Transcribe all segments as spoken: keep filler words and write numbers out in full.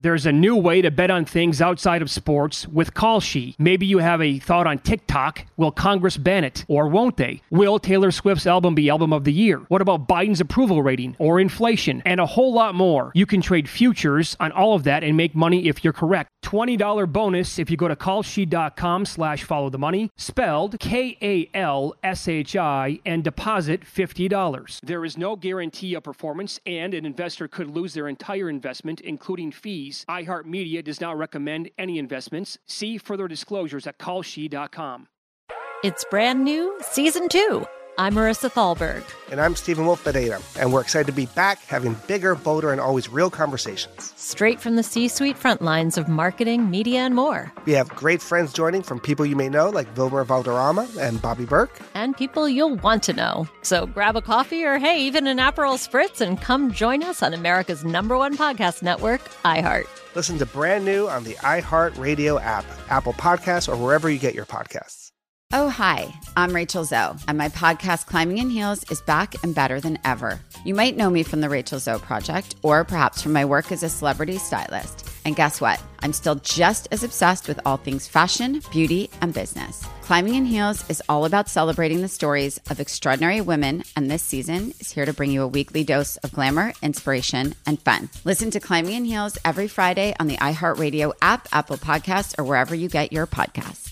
There's a new way to bet on things outside of sports with Kalshi. Maybe you have a thought on TikTok. Will Congress ban it? Or won't they? Will Taylor Swift's album be Album of the Year? What about Biden's approval rating? Or inflation? And a whole lot more. You can trade futures on all of that and make money if you're correct. twenty dollars bonus if you go to kalshi.com slash follow the money, spelled K A L S H I, and deposit fifty dollars. There is no guarantee of performance, and an investor could lose their entire investment, including fees. iHeartMedia does not recommend any investments. See further disclosures at kalshi dot com. It's brand new, season two. I'm Marissa Thalberg. And I'm Stephen Wolf Bedeta, and we're excited to be back having bigger, bolder, and always real conversations. Straight from the C-suite front lines of marketing, media, and more. We have great friends joining from people you may know, like Vilmer Valderrama and Bobby Burke. And people you'll want to know. So grab a coffee or, hey, even an Aperol Spritz and come join us on America's number one podcast network, iHeart. Listen to Brand New on the iHeartRadio app, Apple Podcasts, or wherever you get your podcasts. Oh, hi, I'm Rachel Zoe, and my podcast, Climbing in Heels, is back and better than ever. You might know me from the Rachel Zoe Project, or perhaps from my work as a celebrity stylist. And guess what? I'm still just as obsessed with all things fashion, beauty, and business. Climbing in Heels is all about celebrating the stories of extraordinary women, and this season is here to bring you a weekly dose of glamour, inspiration, and fun. Listen to Climbing in Heels every Friday on the iHeartRadio app, Apple Podcasts, or wherever you get your podcasts.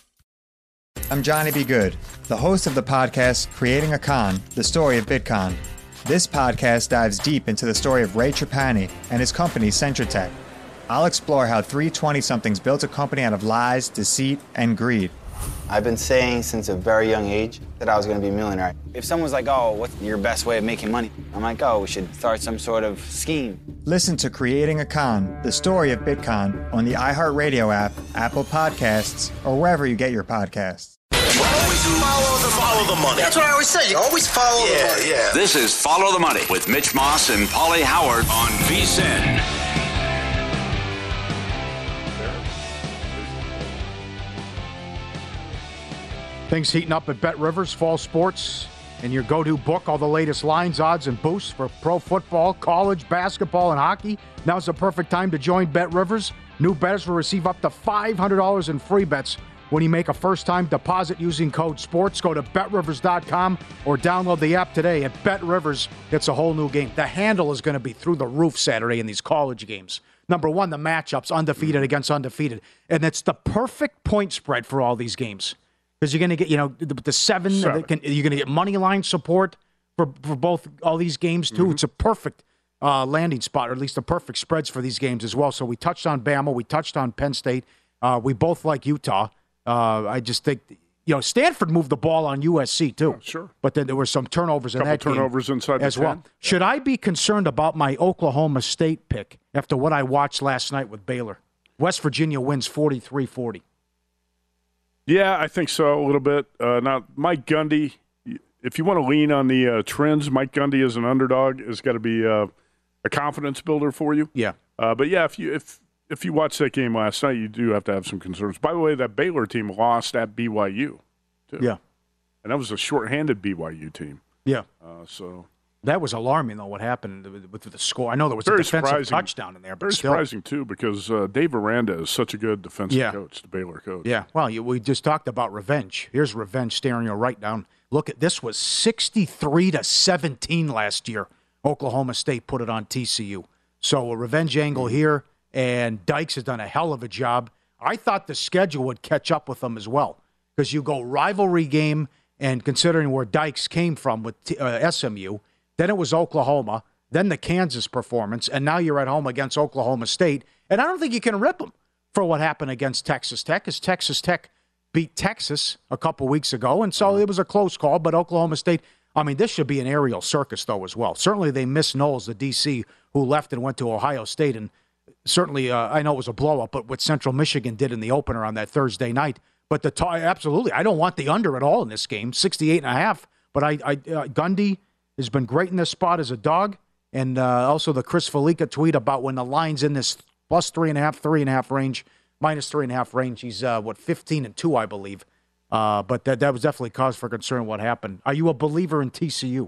I'm Johnny B. Good, the host of the podcast Creating a Con, the story of Bitcoin. This podcast dives deep into the story of Ray Trapani and his company, Centratech. I'll explore how three twenty-somethings built a company out of lies, deceit, and greed. I've been saying since a very young age that I was going to be a millionaire. If someone's like, oh, what's your best way of making money? I'm like, oh, we should start some sort of scheme. Listen to Creating a Con, the story of Bitcoin, on the iHeartRadio app, Apple Podcasts, or wherever you get your podcasts. Always follow the, follow the money. That's what I always say. You always follow yeah, the money. Yeah. This is Follow the Money with Mitch Moss and Paulie Howard on V S I N. Things heating up at Bet Rivers, fall sports, and your go-to book, all the latest lines, odds, and boosts for pro football, college, basketball, and hockey. Now's the perfect time to join Bet Rivers. New bettors will receive up to five hundred dollars in free bets when you make a first-time deposit using code SPORTS. Go to bet rivers dot com or download the app today. At Bet Rivers, it's a whole new game. The handle is going to be through the roof Saturday in these college games. Number one, the matchups, undefeated against undefeated. And it's the perfect point spread for all these games. Because you're going to get, you know, the, the seven, seven. Can, you're going to get money line support for, for both all these games, too. Mm-hmm. It's a perfect uh, landing spot, or at least the perfect spreads for these games as well. So we touched on Bama. We touched on Penn State. Uh, we both like Utah. Uh, I just think, you know, Stanford moved the ball on U S C, too. Oh, sure. But then there were some turnovers in that game. turnovers inside as the well. ten. Should I be concerned about my Oklahoma State pick after what I watched last night with Baylor? West Virginia wins forty-three forty. Yeah, I think so, a little bit. Uh, now, Mike Gundy, if you want to lean on the uh, trends, Mike Gundy as an underdog has got to be uh, a confidence builder for you. Yeah. Uh, but, yeah, if you if if you watched that game last night, you do have to have some concerns. By the way, that Baylor team lost at B Y U, too. Yeah. And that was a shorthanded B Y U team. Yeah. Uh, so that was alarming, though, what happened with the score. I know there was very a defensive surprising. touchdown in there, but Very still. surprising, too, because uh, Dave Aranda is such a good defensive Yeah. coach, the Baylor coach. Yeah, well, you, we just talked about revenge. Here's revenge staring you right down. Look, at this was sixty-three to seventeen last year. Oklahoma State put it on T C U. So a revenge angle here, and Dykes has done a hell of a job. I thought the schedule would catch up with them as well, because you go rivalry game, and considering where Dykes came from with T- uh, S M U, then it was Oklahoma, then the Kansas performance, and now you're at home against Oklahoma State. And I don't think you can rip them for what happened against Texas Tech, because Texas Tech beat Texas a couple weeks ago, and so it was a close call, but Oklahoma State, I mean, this should be an aerial circus, though, as well. Certainly they missed Knowles, the D C, who left and went to Ohio State, and certainly uh, I know it was a blow-up, but what Central Michigan did in the opener on that Thursday night. But the t- absolutely, I don't want the under at all in this game, sixty-eight and a half, but I, I uh, Gundy has been great in this spot as a dog, and uh, also the Chris Felica tweet about when the line's in this plus three and a half, three and a half range, minus three and a half range. He's, uh, what, fifteen and two, I believe. Uh, but that that was definitely cause for concern what happened. Are you a believer in T C U?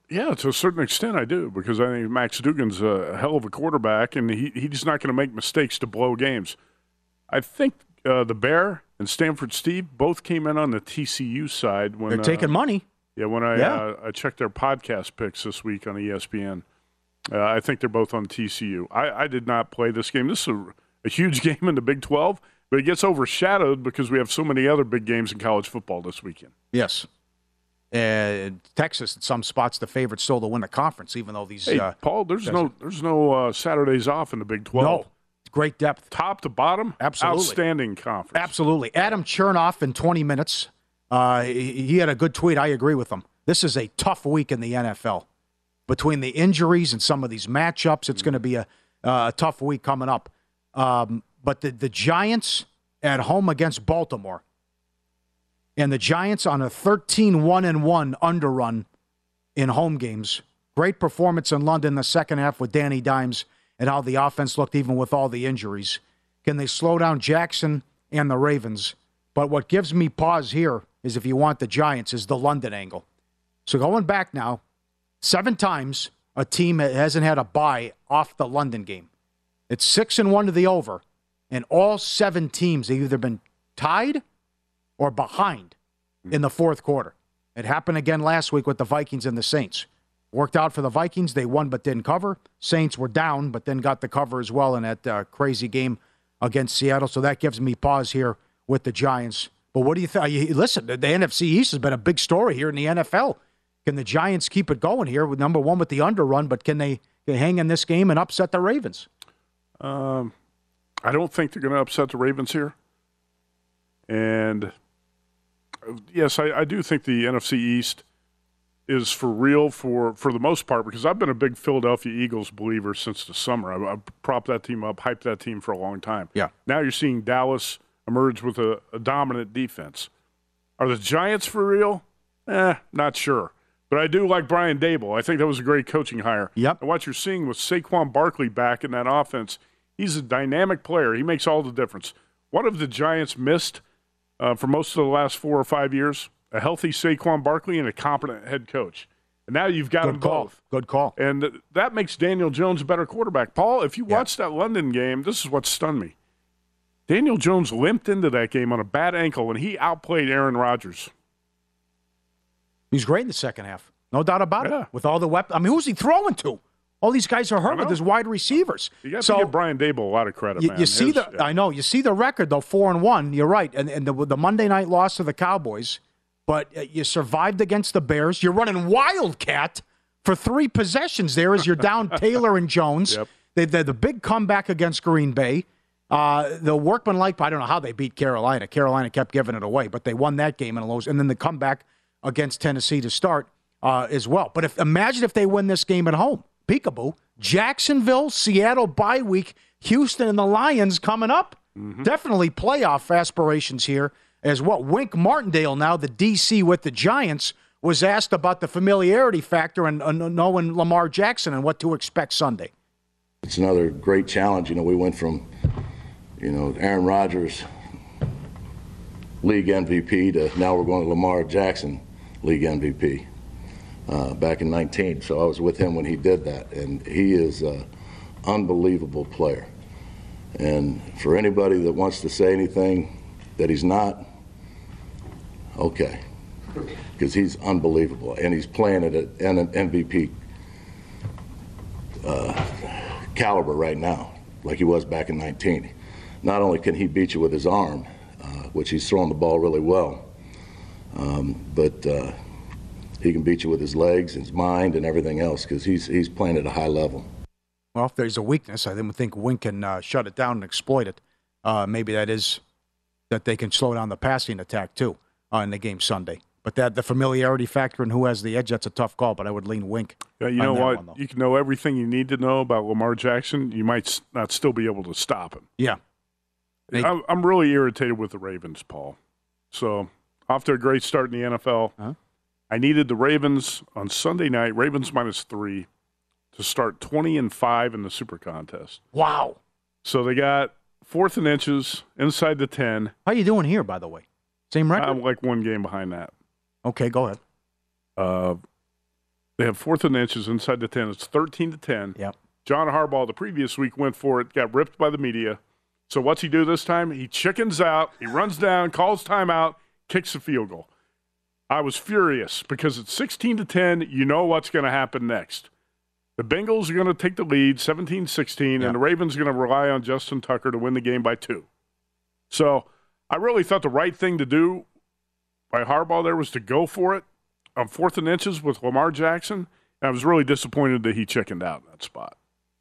Yeah, to a certain extent I do, because I think Max Duggan's a hell of a quarterback, and he he's not going to make mistakes to blow games. I think uh, the Bear and Stanford Steve both came in on the T C U side. When They're taking uh, money. Yeah, when I, Yeah. Uh, I checked their podcast picks this week on E S P N, uh, I think they're both on T C U. I, I did not play this game. This is a, a huge game in the Big twelve, but it gets overshadowed because we have so many other big games in college football this weekend. Yes. Uh, Texas, in some spots, the favorite still to win the conference, even though these. Hey, uh, Paul, there's guys- no there's no uh, Saturdays off in the Big twelve. No. Great depth. Top to bottom, Absolutely. outstanding conference. Absolutely. Adam Chernoff in twenty minutes. Uh, he, he had a good tweet. I agree with him. This is a tough week in the N F L. Between the injuries and some of these matchups, it's going to be a, uh, a tough week coming up. Um, but the, the Giants at home against Baltimore, and the Giants on a thirteen one and one underrun in home games. Great performance in London in the second half with Danny Dimes and how the offense looked even with all the injuries. Can they slow down Jackson and the Ravens? But what gives me pause here is, if you want the Giants, is the London angle. So going back now, seven times a team hasn't had a bye off the London game. It's six and one to the over, and all seven teams have either been tied or behind in the fourth quarter. It happened again last week with the Vikings and the Saints. Worked out for the Vikings. They won but didn't cover. Saints were down but then got the cover as well in that uh, crazy game against Seattle. So that gives me pause here with the Giants. But what do you think? Listen, the N F C East has been a big story here in the N F L. Can the Giants keep it going here with number one with the underrun, but can they, can they hang in this game and upset the Ravens? Um, I don't think they're going to upset the Ravens here. And, uh, yes, I, I do think the N F C East is for real for, for the most part, because I've been a big Philadelphia Eagles believer since the summer. I, I propped that team up, hyped that team for a long time. Yeah. Now you're seeing Dallas emerge with a, a dominant defense. Are the Giants for real? Eh, not sure. But I do like Brian Dable. I think that was a great coaching hire. Yep. And what you're seeing with Saquon Barkley back in that offense, he's a dynamic player. He makes all the difference. What have the Giants missed uh, for most of the last four or five years? A healthy Saquon Barkley and a competent head coach. And now you've got Good them call. both. Good call. And th- that makes Daniel Jones a better quarterback. Paul, if you Yeah. watched that London game, this is what stunned me. Daniel Jones limped into that game on a bad ankle, and he outplayed Aaron Rodgers. He's great in the second half. No doubt about Yeah. it. With all the weapons. I mean, who's he throwing to? All these guys are hurt I with know. his wide receivers. You got so, to give Brian Dable a lot of credit, You, man. you see His- the, I know, you see the record though, four and one. You're right, and and the, the Monday night loss to the Cowboys, but uh, you survived against the Bears. You're running Wildcat for three possessions there as you're down Taylor and Jones. Yep. They, they the big comeback against Green Bay. Uh, the workmanlike, I don't know how they beat Carolina. Carolina kept giving it away, but they won that game in a lows, and then the comeback against Tennessee to start uh, as well. But if imagine if they win this game at home, peekaboo. Jacksonville, Seattle bye week, Houston and the Lions coming up. Mm-hmm. Definitely playoff aspirations here as well. Wink Martindale, now the D C with the Giants, was asked about the familiarity factor and uh, knowing Lamar Jackson and what to expect Sunday. It's another great challenge. You know, we went from, you know, Aaron Rodgers, league M V P, to now we're going to Lamar Jackson, league M V P. Uh, back in nineteen, so I was with him when he did that, and he is an unbelievable player. And for anybody that wants to say anything that he's not, okay, because he's unbelievable, and he's playing at an M V P uh, caliber right now, like he was back in nineteen. Not only can he beat you with his arm, uh, which he's throwing the ball really well, um, but uh, he can beat you with his legs, his mind, and everything else, because he's he's playing at a high level. Well, if there's a weakness, I didn't think Wink can uh, shut it down and exploit it. Uh, maybe that is that they can slow down the passing attack, too, uh, in the game Sunday. But that the familiarity factor and who has the edge, that's a tough call, but I would lean Wink. Yeah, you know what? One, you can know everything you need to know about Lamar Jackson. You might not still be able to stop him. Yeah. They, I'm, I'm really irritated with the Ravens, Paul. So, off to a great start in the N F L. Huh? I needed the Ravens on Sunday night, Ravens minus three, to start twenty and five in the Super Contest. Wow. So they got fourth and inches inside the ten. How you doing here, by the way? Same record? I'm like one game behind that. Okay, go ahead. Uh, They have fourth and inches inside the ten. It's thirteen to ten. Yep. John Harbaugh the previous week went for it, got ripped by the media. So what's he do this time? He chickens out. He runs down, calls timeout, kicks a field goal. I was furious because it's sixteen to ten. You know what's going to happen next. The Bengals are going to take the lead, seventeen sixteen, Yeah. and the Ravens are going to rely on Justin Tucker to win the game by two. So I really thought the right thing to do by Harbaugh there was to go for it on fourth and inches with Lamar Jackson, and I was really disappointed that he chickened out in that spot.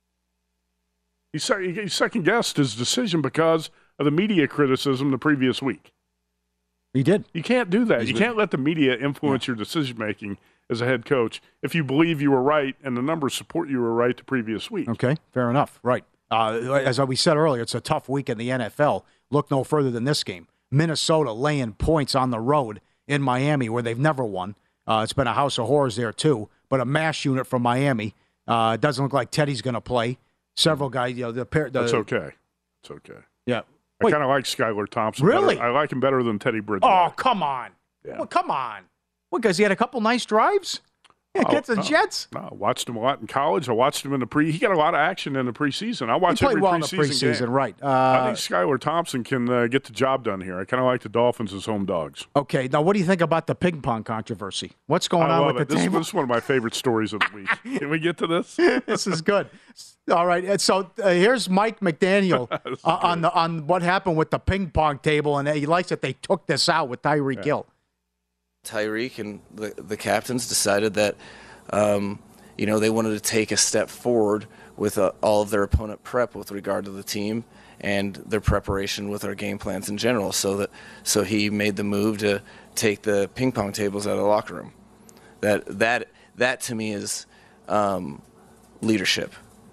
He, se- he second-guessed his decision because of the media criticism the previous week. He did. You can't do that. He's you with- can't let the media influence your decision-making as a head coach if you believe you were right and the numbers support you were right the previous week. Okay, fair enough. Right. Uh, as we said earlier, it's a tough week in the N F L. Look no further than this game. Minnesota laying points on the road in Miami where they've never won. Uh, it's been a house of horrors there, too. But a mash unit from Miami. Uh, it doesn't look like Teddy's going to play. Several guys, you know, the pair. The, That's okay. It's okay. Yeah. I kind of like Skylar Thompson. Really? Better. I like him better than Teddy Bridgewater. Oh, come on. Yeah. Well, come on. Well, because he had a couple nice drives against Oh, the no. Jets. No, I watched him a lot in college. I watched him in the pre. He got a lot of action in the preseason. I watched He played every well in the preseason preseason, game. right. Uh, I think Skylar Thompson can uh, get the job done here. I kind of like the Dolphins as home dogs. Okay, now what do you think about the ping pong controversy? What's going I on love with it. the This, table? this is one of my favorite stories of the week. Can we get to this? This is good. All right, and so uh, here's Mike McDaniel uh, on the on what happened with the ping pong table, and he likes that they took this out with Tyreek Hill. Tyreek and the, the captains decided that, um, you know, they wanted to take a step forward with uh, all of their opponent prep with regard to the team and their preparation with our game plans in general. So that so he made the move to take the ping pong tables out of the locker room. That that that to me is um, leadership.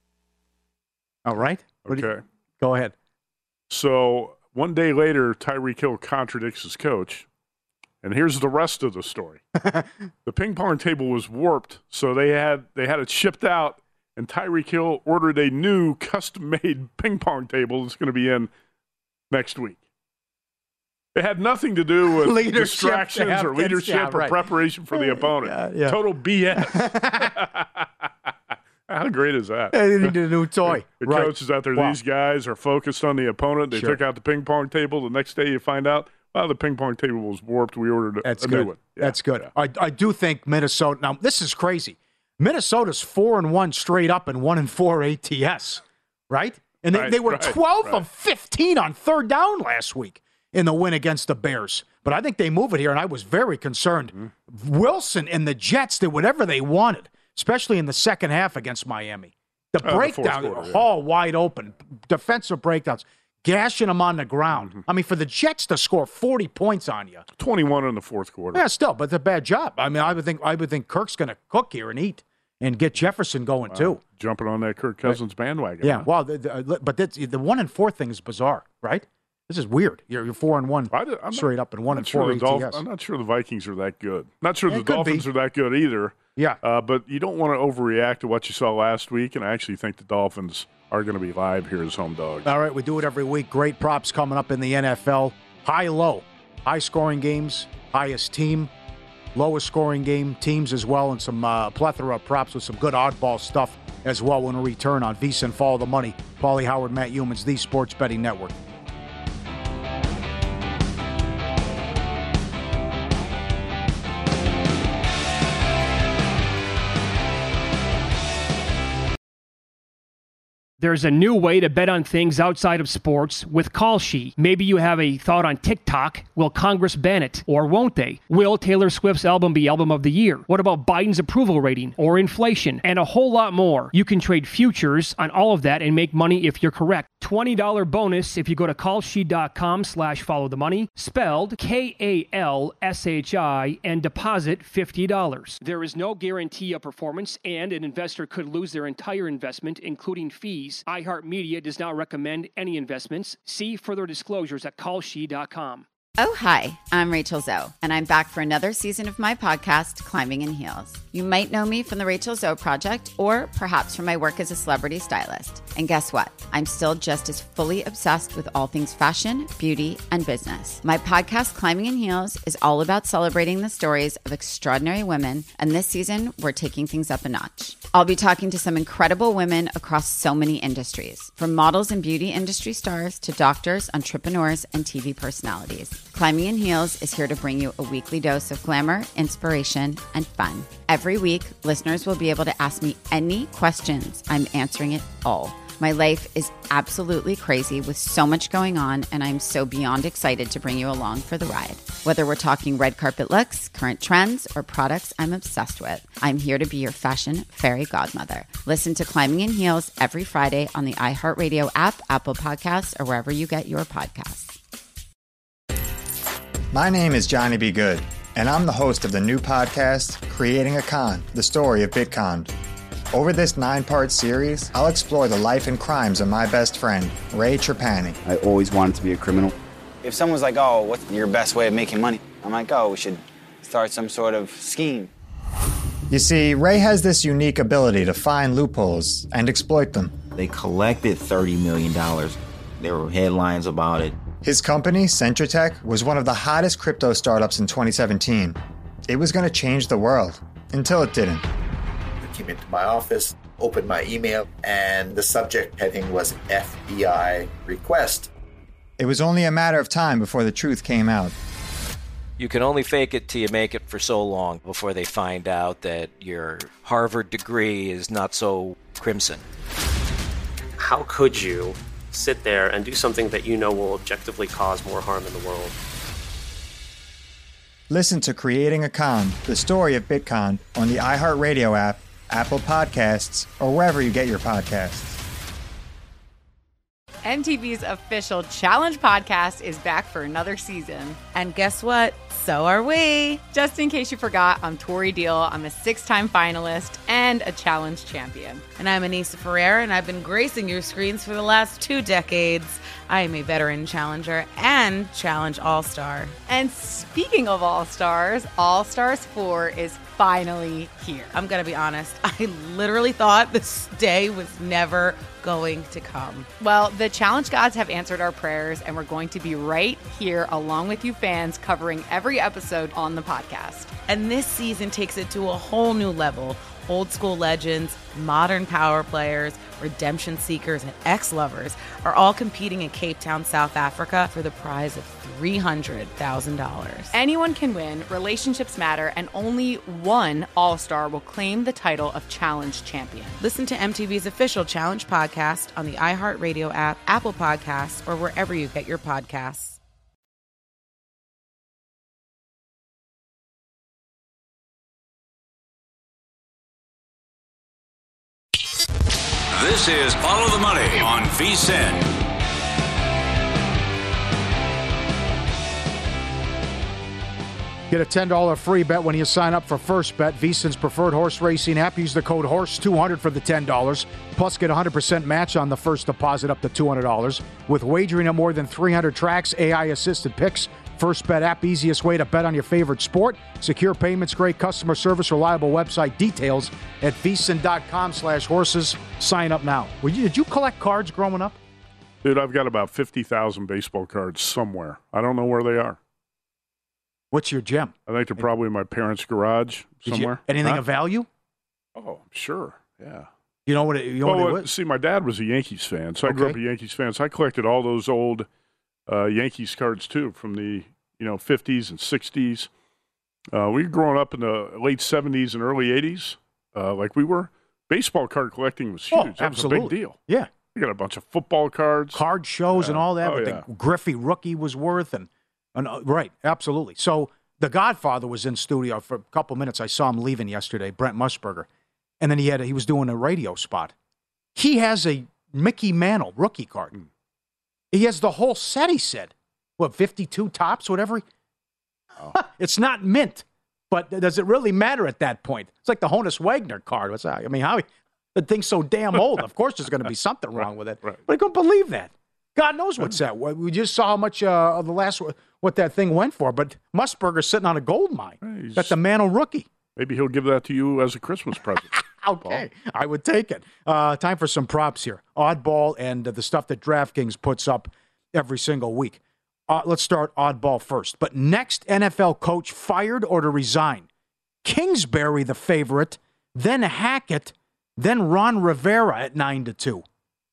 All right. What do you- Okay. go ahead. So one day later, Tyreek Hill contradicts his coach. And here's the rest of the story. The ping pong table was warped, so they had they had it shipped out, and Tyreek Hill ordered a new custom-made ping pong table that's going to be in next week. It had nothing to do with Leadership, distractions yeah, or leadership yeah, or right. preparation for the opponent. Yeah, yeah. Total B S. How great is that? They needed a new toy. The right. coach is out there. Wow. These guys are focused on the opponent. They Sure. took out the ping pong table. The next day you find out, well, the ping pong table was warped. We ordered a, That's a good. new one. Yeah, That's good. yeah. I, I do think Minnesota. Now this is crazy. Minnesota's four and one straight up and one and four A T S, right? And they, Right, they were right, twelve right. of fifteen on third down last week in the win against the Bears. But I think they move it here, and I was very concerned. Mm-hmm. Wilson and the Jets did whatever they wanted, especially in the second half against Miami. The Oh, the fourth breakdown, quarter, yeah. all wide open, defensive breakdowns, gashing them on the ground. Mm-hmm. I mean, for the Jets to score forty points on you. twenty-one in the fourth quarter. Yeah, still, but it's a bad job. I mean, I would think I would think Kirk's going to cook here and eat and get Jefferson going Wow. too. Jumping on that Kirk Cousins bandwagon. Yeah, huh? well, the, the, but that's, the one and four thing is bizarre, right? This is weird. You're, you're four and one I did- I'm straight not- up and one I'm and sure four the Dolph- A T S. I'm not sure the Vikings are that good. Not sure Yeah, the it could Dolphins be. are that good either. Yeah. Uh, but you don't want to overreact to what you saw last week, and I actually think the Dolphins are going to be live here as home dogs. All right, we do it every week. Great props coming up in the N F L. High, low, high scoring games, highest team, lowest scoring game teams as well, and some uh, plethora of props with some good oddball stuff as well when we return on VSiN Follow the Money. Paulie Howard, Matt Humans, the Sports Betting Network. There's a new way to bet on things outside of sports with Call Sheet. Maybe you have a thought on TikTok. Will Congress ban it? Or won't they? Will Taylor Swift's album be Album of the Year? What about Biden's approval rating? Or inflation? And a whole lot more. You can trade futures on all of that and make money if you're correct. twenty dollars bonus if you go to callsheet.com slash follow the money, spelled K A L S H I, and deposit fifty dollars. There is no guarantee of performance, and an investor could lose their entire investment, including fees. iHeartMedia does not recommend any investments. See further disclosures at call sheet dot com. Oh, hi, I'm Rachel Zoe, and I'm back for another season of my podcast, Climbing in Heels. You might know me from the Rachel Zoe Project, or perhaps from my work as a celebrity stylist. And guess what? I'm still just as fully obsessed with all things fashion, beauty, and business. My podcast, Climbing in Heels, is all about celebrating the stories of extraordinary women, and this season, we're taking things up a notch. I'll be talking to some incredible women across so many industries, from models and beauty industry stars to doctors, entrepreneurs, and T V personalities. Climbing in Heels is here to bring you a weekly dose of glamour, inspiration, and fun. Every week, listeners will be able to ask me any questions. I'm answering it all. My life is absolutely crazy with so much going on, and I'm so beyond excited to bring you along for the ride. Whether we're talking red carpet looks, current trends, or products I'm obsessed with, I'm here to be your fashion fairy godmother. Listen to Climbing in Heels every Friday on the iHeartRadio app, Apple Podcasts, or wherever you get your podcasts. My name is Johnny B. Good, and I'm the host of the new podcast, Creating a Con, the story of Bitcon. Over this nine-part series, I'll explore the life and crimes of my best friend, Ray Trapani. I always wanted to be a criminal. If someone's like, oh, what's your best way of making money? I'm like, oh, we should start some sort of scheme. You see, Ray has this unique ability to find loopholes and exploit them. They collected thirty million dollars. There were headlines about it. His company, Centratech, was one of the hottest crypto startups in twenty seventeen. It was going to change the world, until it didn't. I came into my office, opened my email, and the subject heading was F B I request. It was only a matter of time before the truth came out. You can only fake it till you make it for so long before they find out that your Harvard degree is not so crimson. How could you sit there and do something that you know will objectively cause more harm in the world? Listen to Creating a Con, the story of Bitcon, on the iHeartRadio app, Apple Podcasts, or wherever you get your podcasts. M T V's official Challenge podcast is back for another season. And guess what? So are we. Just in case you forgot, I'm Tori Deal. I'm a six-time finalist and a Challenge champion. And I'm Anissa Ferreira, and I've been gracing your screens for the last two decades. I am a veteran challenger and Challenge All-Star. And speaking of All-Stars, All-Stars four is finally here. I'm going to be honest. I literally thought this day was never going to come. Well, the Challenge gods have answered our prayers, and we're going to be right here along with you fans covering every episode on the podcast. And this season takes it to a whole new level. Old school legends, modern power players, redemption seekers, and ex-lovers are all competing in Cape Town, South Africa for the prize of three hundred thousand dollars. Anyone can win, relationships matter, and only one All-Star will claim the title of Challenge champion. Listen to M T V's official Challenge podcast on the iHeartRadio app, Apple Podcasts, or wherever you get your podcasts. This is Follow the Money on V S I N. Get a ten dollars free bet when you sign up for First Bet, VSiN's preferred horse racing app. Use the code horse two hundred for the ten dollars. Plus, get a one hundred percent match on the first deposit up to two hundred dollars. With wagering on more than three hundred tracks, A I-assisted picks, First Bet app, easiest way to bet on your favorite sport. Secure payments, great customer service, reliable website. Details at vsin.com slash horses. Sign up now. Were you, did you collect cards growing up? Dude, I've got about fifty thousand baseball cards somewhere. I don't know where they are. What's your gem? I think they're probably in my parents' garage Did somewhere. You, anything huh? of value? Oh, sure. Yeah. You know what it, you know well, what it was? See, my dad was a Yankees fan, so I Okay. grew up a Yankees fan. So I collected all those old uh, Yankees cards, too, from the you know fifties and sixties. Uh, we were growing up in the late seventies and early eighties, uh, like we were. Baseball card collecting was huge. Oh, that absolutely. was a big deal. Yeah. We got a bunch of football cards. Card shows Yeah. and all that. Oh, what yeah. the Griffey rookie was worth. and, and uh, Right, absolutely. So The Godfather was in studio for a couple minutes. I saw him leaving yesterday, Brent Musburger. And then he had a, he was doing a radio spot. He has a Mickey Mantle rookie card. Mm. He has the whole set, he said. What, fifty-two tops, whatever? He, oh. It's not mint. But does it really matter at that point? It's like the Honus Wagner card. What's that? I mean, how the thing's so damn old. Of course there's going to be something wrong with it. Right. But I couldn't believe that. God knows what's that. We just saw how much uh, of the last what that thing went for, but Musburger's sitting on a gold mine. Hey, That's the Mantle rookie. Maybe he'll give that to you as a Christmas present. Okay, Paul. I would take it. Uh, time for some props here. Oddball and uh, the stuff that DraftKings puts up every single week. Uh, let's start oddball first. But next N F L coach fired or to resign? Kingsbury, the favorite, then Hackett, then Ron Rivera at nine to two.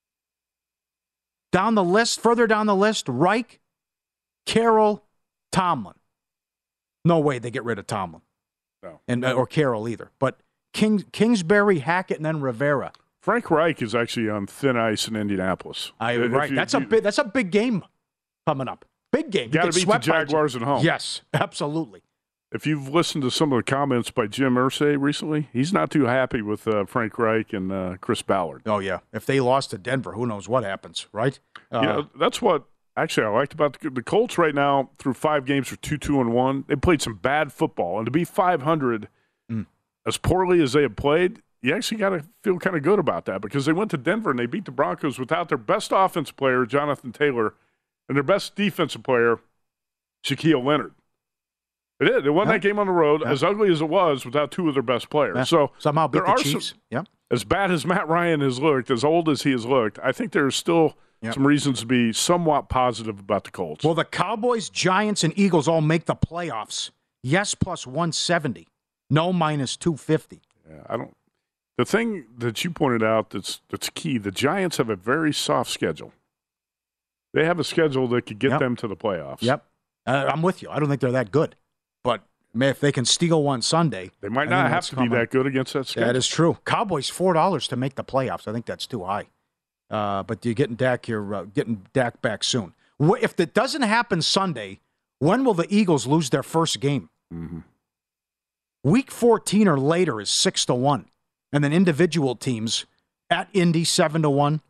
Down the list, further down the list, Reich, Carroll, Tomlin. No way they get rid of Tomlin. No. And, or Carroll either. But King, Kingsbury, Hackett, and then Rivera. Frank Reich is actually on thin ice in Indianapolis. I, right. You, that's, you, a big, that's a big game coming up. Big game. Got to beat the Jaguars at home. Yes, absolutely. If you've listened to some of the comments by Jim Irsay recently, he's not too happy with uh, Frank Reich and uh, Chris Ballard. Oh, yeah. If they lost to Denver, who knows what happens, right? Uh, yeah, that's what actually I liked about the, the Colts right now. Through five games, are two, two, and one. They played some bad football, and to be five hundred mm. as poorly as they have played, you actually got to feel kind of good about that because they went to Denver and they beat the Broncos without their best offensive player, Jonathan Taylor, and their best defensive player, Shaquille Leonard. They did. They won yeah. that game on the road, yeah. as ugly as it was, without two of their best players. Yeah. So somehow beat there the are Chiefs. Some, yep. As bad as Matt Ryan has looked, as old as he has looked, I think there's still yep. some reasons to be somewhat positive about the Colts. Well, the Cowboys, Giants, and Eagles all make the playoffs. Yes, plus one seventy. No, minus two fifty. Yeah, I don't. The thing that you pointed out that's that's key. The Giants have a very soft schedule. They have a schedule that could get yep. them to the playoffs. Yep, uh, I'm with you. I don't think they're that good, but man, if they can steal one Sunday, they might not have to coming. be that good against that schedule. That is true. Cowboys four dollars to make the playoffs. I think that's too high. Uh, but you're getting Dak here, uh, getting Dak back soon. If it doesn't happen Sunday, when will the Eagles lose their first game? Mm-hmm. Week fourteen or later is six to one, and then individual teams at Indy seven to one.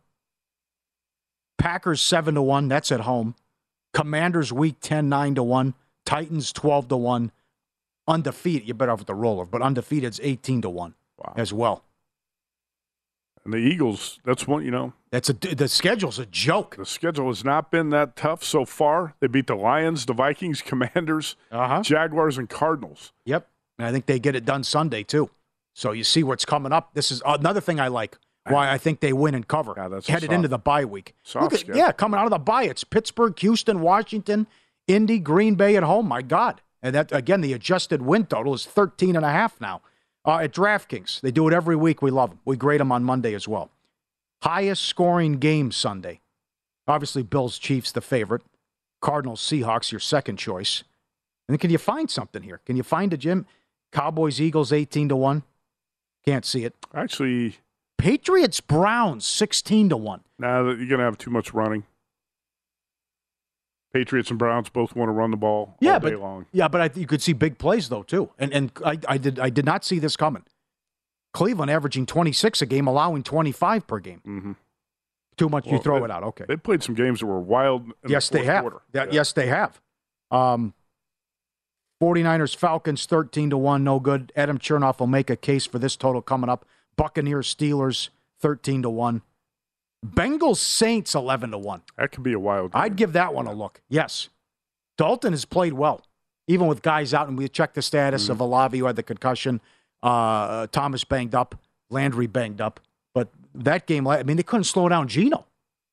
Packers seven to one. That's at home. Commanders week ten nine to one. Titans twelve to one. Undefeated. You're better off with the roller, but undefeated's eighteen to one wow. as well. And the Eagles, that's one, you know. That's a, the schedule's a joke. The schedule has not been that tough so far. They beat the Lions, the Vikings, Commanders, uh-huh. Jaguars, and Cardinals. Yep. And I think they get it done Sunday, too. So you see what's coming up. This is another thing I like, why I think they win and cover. Yeah, that's headed soft, into the bye week. Soft Look at, yeah, coming out of the bye, it's Pittsburgh, Houston, Washington, Indy, Green Bay at home. My God. And that, again, the adjusted win total is thirteen and a half now. Uh, at DraftKings, they do it every week. We love them. We grade them on Monday as well. Highest scoring game Sunday. Obviously, Bills, Chiefs, the favorite. Cardinals, Seahawks, your second choice. And then can you find something here? Can you find a Jim? Cowboys, Eagles, eighteen to one. Can't see it. Actually. Patriots, Browns, sixteen to one. Now nah, you're going to have too much running. Patriots and Browns both want to run the ball yeah, all day but, long. Yeah, but I, you could see big plays, though, too. And and I, I did I did not see this coming. Cleveland averaging twenty-six a game, allowing twenty-five per game. Mm-hmm. Too much, well, you throw they, it out. Okay. They played some games that were wild in yes, the fourth they have. quarter. That, yeah. Yes, they have. Um, 49ers, Falcons, thirteen to one, no good. Adam Chernoff will make a case for this total coming up. Buccaneers, Steelers, thirteen to one. Bengals, Saints, eleven to one. That could be a wild game. I'd give that one a look. Yes. Dalton has played well, even with guys out, and we checked the status mm-hmm. of Olave, who had the concussion. Uh, Thomas banged up, Landry banged up. But that game, I mean, they couldn't slow down Geno.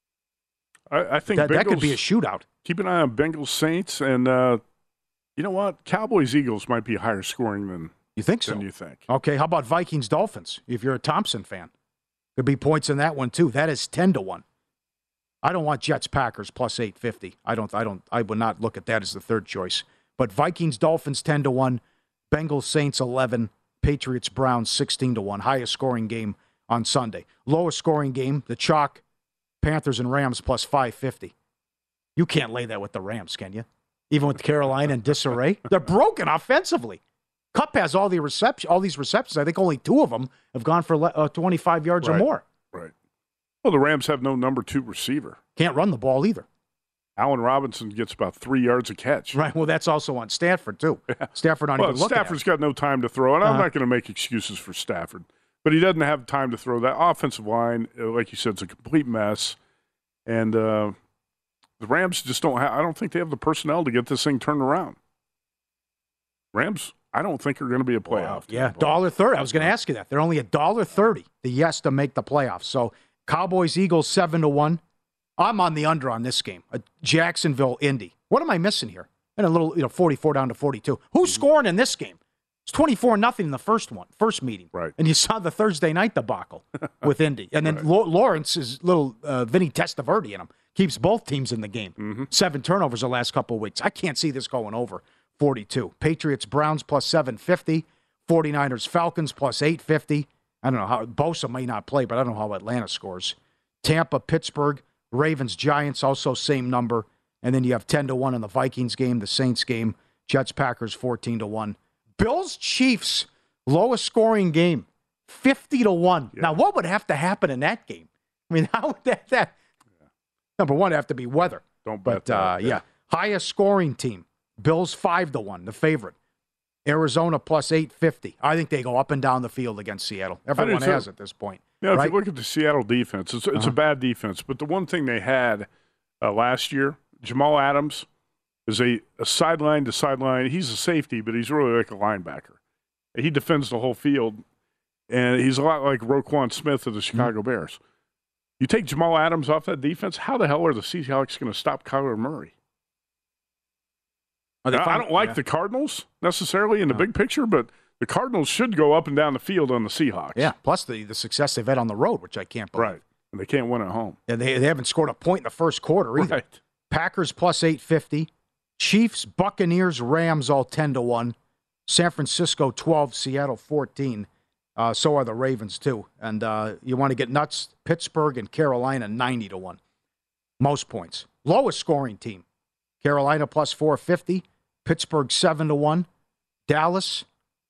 I, I think that, Bengals, that could be a shootout. Keep an eye on Bengals, Saints, and uh, you know what? Cowboys, Eagles might be higher scoring than you think. So than you think. Okay, how about Vikings, Dolphins? If you're a Thompson fan, could be points in that one too. That is ten to one. I don't want Jets, Packers plus eight fifty. I don't. I don't. I would not look at that as the third choice. But Vikings, Dolphins, ten to one. Bengals, Saints, eleven. Patriots, Browns, sixteen to one. Highest scoring game on Sunday. Lowest scoring game, the chalk, Panthers and Rams plus five fifty. You can't lay that with the Rams, can you? Even with Carolina and disarray. They're broken offensively. Kupp has all the reception, all these receptions. I think only two of them have gone for uh, twenty-five yards right. or more. Right. Well, the Rams have no number two receiver. Can't run the ball either. Allen Robinson gets about three yards a catch. Right. Well, that's also on Stafford, too. Yeah. Stafford not well, even looking Stafford's at got no time to throw, and uh-huh. I'm not going to make excuses for Stafford. But he doesn't have time to throw. That offensive line, like you said, is a complete mess. And uh, The Rams just don't have, I don't think they have the personnel to get this thing turned around. Rams, I don't think are going to be a playoff. Yeah, one dollar thirty. I was going to ask you that. They're only one dollar thirty, the yes to make the playoffs. So Cowboys, Eagles, seven to one. I'm on the under on this game. Uh, Jacksonville, Indy. What am I missing here? And a little, you know, forty-four down to forty-two. Who's scoring in this game? It's twenty-four nothing in the first one, first meeting. Right. And you saw the Thursday night debacle with Indy. And then right. Lo- Lawrence is little uh, Vinny Testaverde in him. Keeps both teams in the game. Mm-hmm. Seven turnovers the last couple of weeks. I can't see this going over forty-two. Patriots, Browns plus seven fifty. forty-niners, Falcons plus eight fifty. I don't know how, Bosa may not play, but I don't know how Atlanta scores. Tampa, Pittsburgh, Ravens, Giants, also same number. And then you have ten to one in the Vikings game, the Saints game, Jets, Packers, fourteen to one. Bills, Chiefs, lowest scoring game, fifty to one. Yeah. Now, what would have to happen in that game? I mean, how would that, that yeah. number one, have to be weather. Don't bet But, that, uh, yeah. yeah, highest scoring team, Bills, five to one, the favorite. Arizona plus eight fifty. I think they go up and down the field against Seattle. Everyone has too. At this point. Yeah, right? if you look at the Seattle defense, it's, it's uh-huh. a bad defense. But the one thing they had uh, last year, Jamal Adams is a, a sideline to sideline. He's a safety, but he's really like a linebacker. He defends the whole field, and he's a lot like Roquan Smith of the Chicago mm-hmm. Bears. You take Jamal Adams off that defense, how the hell are the Seahawks going to stop Kyler Murray? Now, I don't like yeah. the Cardinals necessarily in the no. big picture, but the Cardinals should go up and down the field on the Seahawks. Yeah, plus the, the success they've had on the road, which I can't believe. Right, and they can't win at home. Yeah, they, they haven't scored a point in the first quarter either. Right. Packers plus eight fifty. Chiefs, Buccaneers, Rams all ten to one. San Francisco twelve, Seattle fourteen. Uh, so are the Ravens too. And uh, you want to get nuts, Pittsburgh and Carolina ninety to one. Most points. Lowest scoring team, Carolina plus four fifty. Pittsburgh seven to one. Dallas,